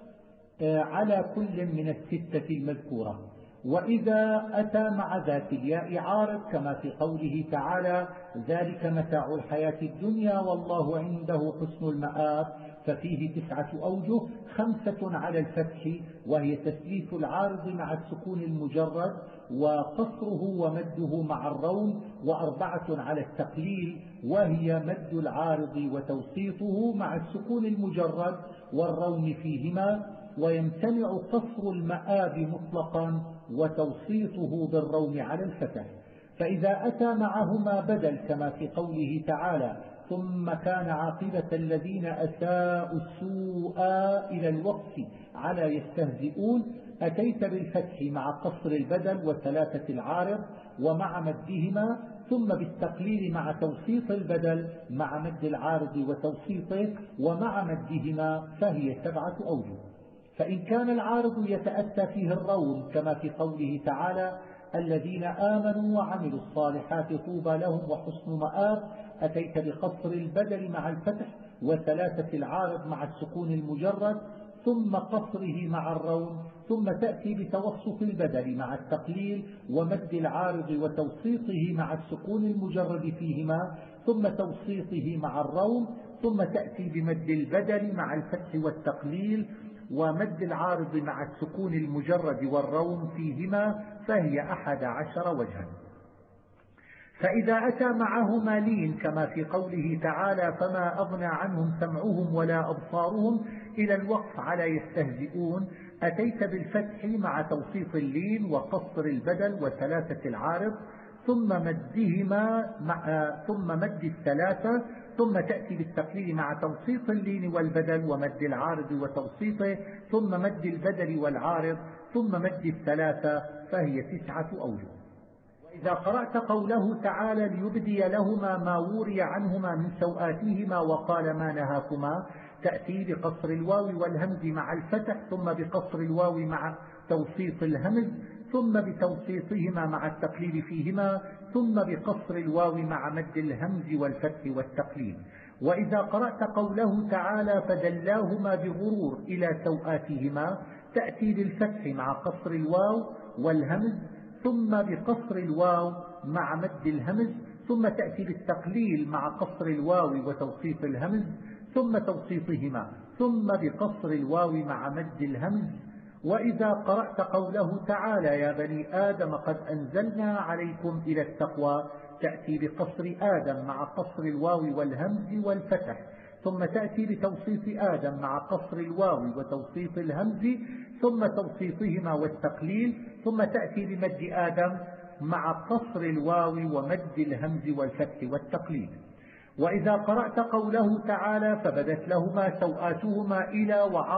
على كل من الستة المذكورة. وإذا أتى مع ذات الياء عارض كما في قوله تعالى: ذلك متاع الحياة الدنيا والله عنده حسن المآب، ففيه تسعة أوجه: خمسة على الفتح وهي تثليث العارض مع السكون المجرد وقصره ومده مع الروم، وأربعة على التقليل وهي مد العارض وتوسيطه مع السكون المجرد والروم فيهما، ويمتنع قصر المآب مطلقا وتوسيطه بالروم على الفتح. فإذا أتى معهما بدل كما في قوله تعالى: ثم كان عاقبة الذين أساءوا السوء إلى الوقف على يستهزئون، أتيت بالفتح مع قصر البدل وثلاثة العارض ومع مدهما، ثم بالتقليل مع توسيط البدل مع مد العارض وتوسيطه ومع مدهما، فهي سبعة أوجه. فإن كان العارض يتأتى فيه الروم كما في قوله تعالى: الذين آمنوا وعملوا الصالحات طوبى لهم وحسن مآب، أتيت بقصر البدل مع الفتح وثلاثة العارض مع السكون المجرد ثم قصره مع الروم، ثم تأتي بتوسط البدل مع التقليل ومد العارض وتوسيطه مع السكون المجرد فيهما، ثم توسيطه مع الروم، ثم تأتي بمد البدل مع الفتح والتقليل ومد العارض مع السكون المجرد والروم فيهما، فهي أحد عشر وجها. فإذا أتى معهما لين كما في قوله تعالى: فما أغنى عنهم سمعهم ولا أبصارهم إلى الوقف على يستهزئون، أتيت بالفتح مع توسيط اللين وقصر البدل وثلاثة العارض ثم مدهما مع ثم مد الثلاثة، ثم تأتي بالتقليل مع توسيط اللين والبدل ومد العارض وتوسيطه، ثم مد البدل والعارض، ثم مد الثلاثة، فهي تسعة أوجه. وإذا قرأت قوله تعالى: ليبدي لهما ما وري عنهما من سوآتهما وقال ما نهاكما، تأتي بقصر الواو والهمز مع الفتح، ثم بقصر الواو مع توسيط الهمز، ثم بتوسيطهما مع التقليل فيهما، ثم بقصر الواو مع مد الهمز والفتح والتقليل. وإذا قرأت قوله تعالى: فدلاهما بغرور إلى سوآتهما، تأتي بالفتح مع قصر الواو والهمز، ثم بقصر الواو مع مد الهمز، ثم تأتي بالتقليل مع قصر الواو وتوسيط الهمز، ثم توسيطهما، ثم بقصر الواو مع مد الهمز. وإذا قرأت قوله تعالى: يا بني آدم قد أنزلنا عليكم إلى التقوى، تأتي بقصر آدم مع قصر الواو والهمز والفتح، ثم تأتي بتوسيط آدم مع قصر الواو وتوسيط الهمز، ثم توسيطهما والتقليل، ثم تأتي بمد آدم مع قصر الواو ومد الهمز والفتح والتقليل. وإذا قرأت قوله تعالى فبدت لهما سوآتهما إلى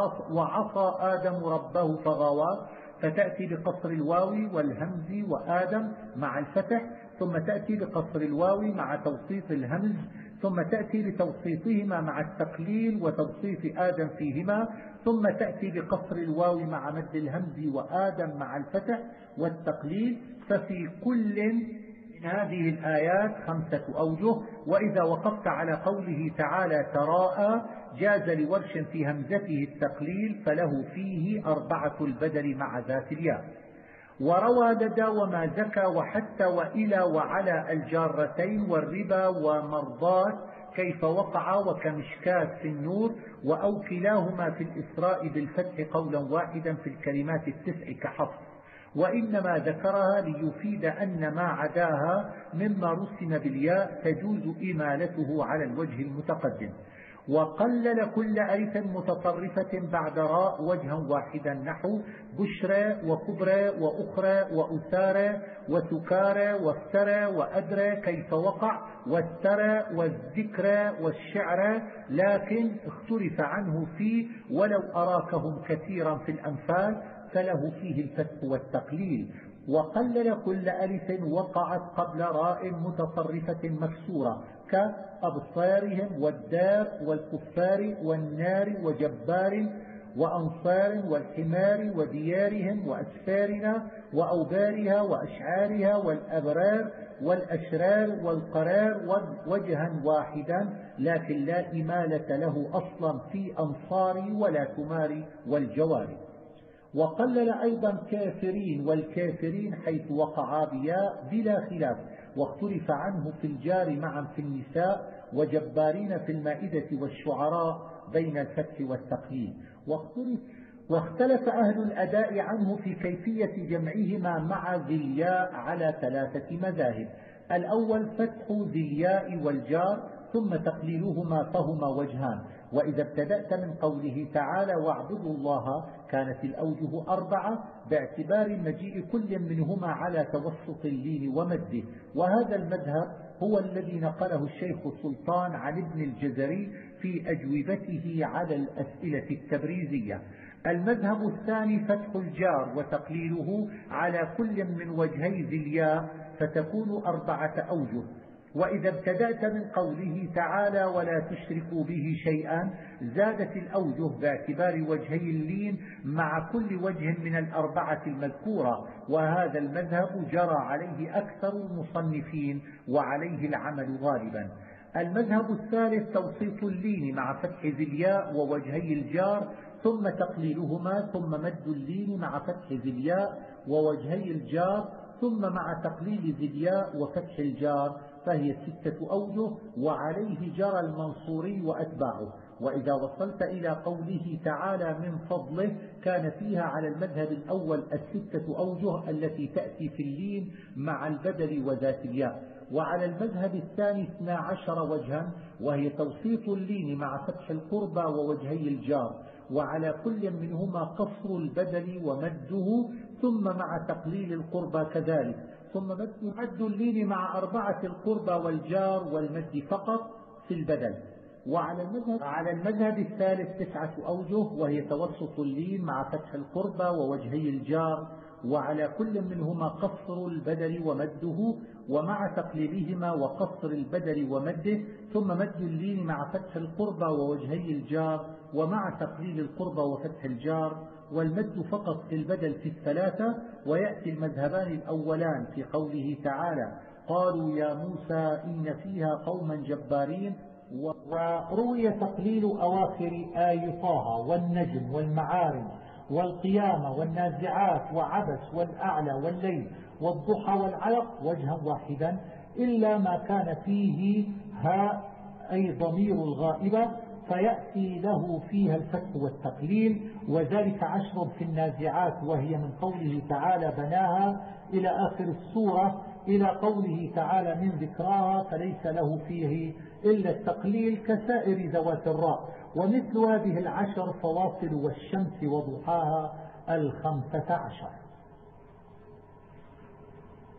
وعصى آدم ربه فغوى، فتأتي بقصر الواو والهمز وآدم مع الفتح، ثم تأتي بقصر الواو مع توسيط الهمز، ثم تأتي بتوسيطهما مع التقليل وتوسيط آدم فيهما، ثم تأتي بقصر الواو مع مد الهمز وآدم مع الفتح والتقليل. ففي كل من هذه الآيات خمسة أوجه. وإذا وقفت على قوله تعالى تراءى جاز لورش في همزته التقليل، فله فيه أربعة البدل مع ذات الياء. وروى لدى وما زكى وحتى وإلى وعلى الجارتين والربا ومرضات كيف وقع وكمشكات في النور، وأو كلاهما في الإسراء بالفتح قولا واحدا في الكلمات التسع كحفص، وإنما ذكرها ليفيد أن ما عداها مما رسم بالياء تجوز إمالته على الوجه المتقدم. وقلل كل ألف متطرفة بعد راء وجها واحدا نحو بشرى وكبرى وأخرى وأسارى وسكارى وافترى وأدرى كيف وقع والترى والذكرى والشعرى، لكن اختلف عنه فيه ولو أراكهم كثيرا في الأنفال فله فيه الفتح والتقليل. وقلل كل ألف وقعت قبل راء متطرفة مكسورة كأبصارهم والدار والكفار والنار وجبار وأنصار والحمار وديارهم وأسفارنا وأوبارها وأشعارها والأبرار والأشرار والقرار وجها واحدا، لكن لا إمالة له أصلا في أنصار ولا تمار والجوار. وقلل أيضا كافرين والكافرين حيث وقعا بياء بلا خلاف، واختلف عنه في الجار معا في النساء وجبارين في المائدة والشعراء بين الفتح والتقليل. واختلف, واختلف أهل الأداء عنه في كيفية جمعهما مع ذي الياء على ثلاثة مذاهب. الأول فتح ذي الياء والجار ثم تقليلهما فهما وجهان. وإذا ابتدأت من قوله تعالى واعبدوا الله كانت الأوجه أربعة باعتبار مجيء كل منهما على توسط اللين ومده، وهذا المذهب هو الذي نقله الشيخ السلطان عن ابن الجزري في أجوبته على الأسئلة التبريزية. المذهب الثاني فتح الجار وتقليله على كل من وجهي ذي الياء فتكون أربعة أوجه. وإذا ابتدأت من قوله تعالى ولا تشركوا به شيئا زادت الأوجه باعتبار وجهي اللين مع كل وجه من الأربعة المذكورة، وهذا المذهب جرى عليه أكثر المصنفين وعليه العمل غالبا. المذهب الثالث توسيط اللين مع فتح ذي الياء ووجهي الجار ثم تقليلهما ثم مد اللين مع فتح ذي الياء ووجهي الجار ثم مع تقليل ذي الياء وفتح الجار، فهي ستة أوجه، وعليه جرى المنصوري وأتباعه. وإذا وصلت إلى قوله تعالى من فضله كان فيها على المذهب الأول الستة أوجه التي تأتي في اللين مع البدل وذات الياء، وعلى المذهب الثاني اثنا عشر وجها وهي توسيط اللين مع فتح القربى ووجهي الجار، وعلى كل منهما قصر البدل ومده ثم مع تقليل القربى كذلك، ثم مد اللين مع أربعة القربى والجار والمد فقط في البدل. وعلى المذهب, على المذهب الثالث تسعة أوجه وهي توسط اللين مع فتح القربى ووجهي الجار، وعلى كل منهما قصر البدل ومده ومع تقليلهما وقصر البدل ومده ثم مد اللين مع فتح القربى ووجهي الجار ومع تقليل القربى وفتح الجار، والمد فقط في البدل في الثلاثة. ويأتي المذهبان الأولان في قوله تعالى قالوا يا موسى إن فيها قوما جبارين، وروي تقليل أواخر آي طه والنجم والمعارج والقيامة والنازعات وعبس والأعلى والليل والضحى والعلق وجها واحدا إلا ما كان فيه هاء أي ضمير الغائبة فيأتي له فيها الفتح والتقليل، وذلك عشر في النازعات وهي من قوله تعالى بناها إلى آخر السورة إلى قوله تعالى من ذكراها فليس له فيه إلا التقليل كسائر ذوات الراء. ومثل هذه العشر فواصل والشمس وضحاها الخمسة عشر.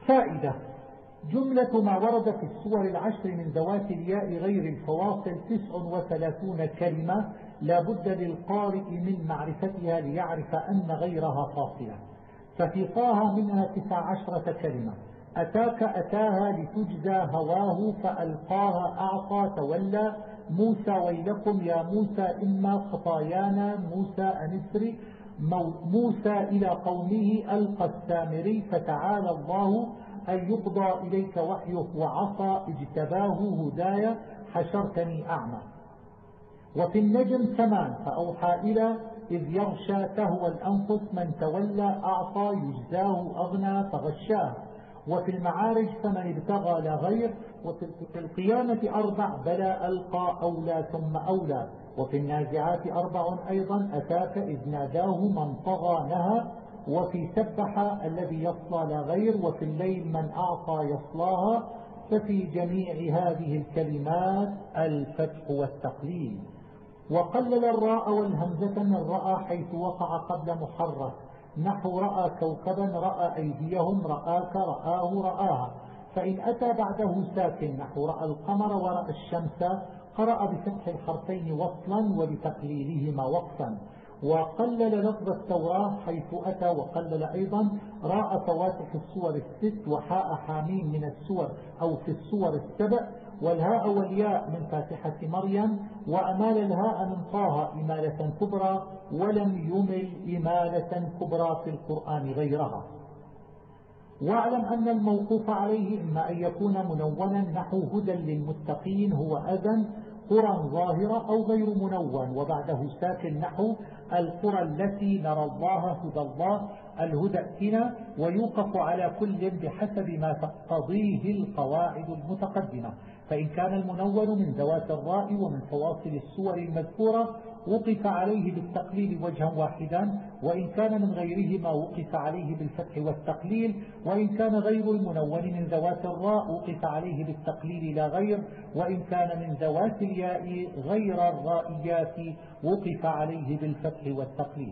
فائدة: جملة ما ورد في السور العشر من ذوات الياء غير الفواصل تسع وثلاثون كلمة، لا بد للقارئ من معرفتها ليعرف أن غيرها فاصلة. ففي طه منها تسع عشرة كلمة: أتاك أتاها لتجزى هواه فألقاها أعطى تولى، موسى ويلكم يا موسى إما خطايانا، موسى أنسري، موسى إلى قومه ألقى السامري، فتعالى الله أن يقضى إليك وحيه، وعصى اجتباه هدايا حشرتني أعمى. وفي النجم ثمان: فأوحى إلى إذ يغشى تهوى الأنفس، من تولى أعطى يجزاه أغنى فغشاه. وفي المعارج: فمن ابتغى لا غير. وفي القيامة أربع: بلى ألقى أولى ثم أولى. وفي النازعات أربع أيضا: أتاك إذ ناداه من طغى نهى. وفي سبح الذي يصلى لا غير. وفي الليل: من أعطى يصلاها. ففي جميع هذه الكلمات الفتح والتقليل. وقلل الراء والهمزة من رأى حيث وقع قبل محرك، نحو رأى كوكبا، رأى أيديهم، رآك، رآه، رآها. فإن أتى بعده ساكن نحو رأى القمر ورأى الشمس، قرأ بفتح الحرفين وصلا وبتقليلهما وقفا. وقلل لفظ التوراة حيث أتى، وقلل أيضا راء فواتح السور الست، وحاء حامين من السور أو في السور السبع، والهاء والياء من فاتحة مريم، وأمال الهاء من طه إمالة كبرى، ولم يمل إمالة كبرى في القرآن غيرها. واعلم أن الموقوف عليه إما أن يكون منونا نحو هدى للمتقين هو أذن قرى ظاهرة، أو غير منون وبعده ساكن نحو القرى التي نرى الله هدى الله الهدى ائتنا، ويوقف على كل بحسب ما تقتضيه القواعد المتقدمة. فإن كان المنون من ذوات الراء ومن فواصل السور المذكورة وقف عليه بالتقليل وجها واحدا، وإن كان من غيرهما وقف عليه بالفتح والتقليل، وإن كان غير المنون من ذوات الراء وقف عليه بالتقليل لا غير، وإن كان من ذوات الياء غير الرائيات وقف عليه بالفتح والتقليل.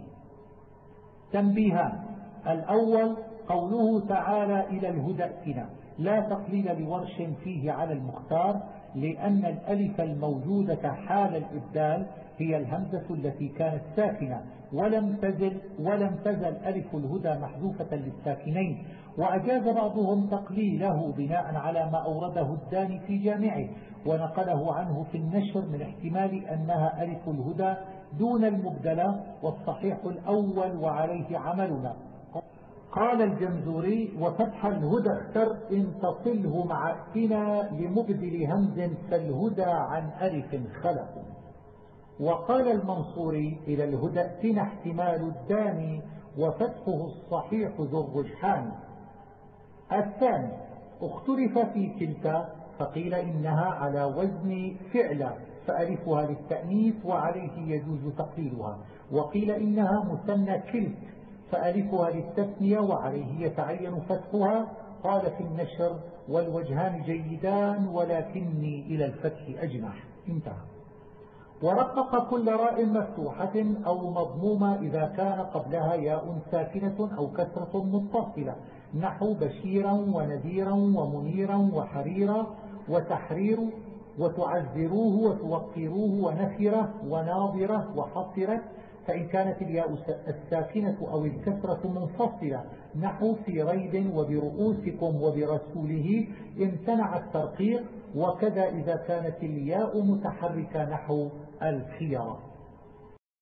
تنبيهان: الأول قوله تعالى إلى الهدى ائتنا، لا تقليل لورش فيه على المختار، لأن الألف الموجودة حال الإبدال هي الهمزة التي كانت ساكنة، ولم تزل ولم تزل ألف الهدى محذوفة للساكنين. وأجاز بعضهم تقليله بناء على ما أورده الداني في جامعه، ونقله عنه في النشر من احتمال أنها ألف الهدى دون المبدلة، والصحيح الأول وعليه عملنا. قال الجمزوري: وفتح الهدى اختر إن تصله مع ائتنا لمبدل همز، فالهدى عن ألف خلق. وقال المنصوري: إلى الهدى ائتنا احتمال الداني، وفتحه الصحيح ذو الرجحان. الثاني: اختلف في كلتا، فقيل إنها على وزن فعل فألفها للتأنيث وعليه يجوز تقليلها، وقيل إنها مثنى كلت فألفها للتثنية وعليه يتعين فتحها. قال في النشر: والوجهان جيدان ولكني إلى الفتح أجنح. انتهى. ورقق كل راء مفتوحة أو مضمومة إذا كان قبلها ياء ساكنة أو كسرة متصلة، نحو بشيرا ونذيرا ومنيرا وحريرا وتحرير، وتعذروه وتوقروه ونفرة وناظرة وحصرة. فإن كانت الياء الساكنة أو الكسرة منفصلة، نحو في ريب وبرؤوسكم وبرسوله، امتنع الترقيق. وكذا إذا كانت الياء متحركة، نحو الخيرة.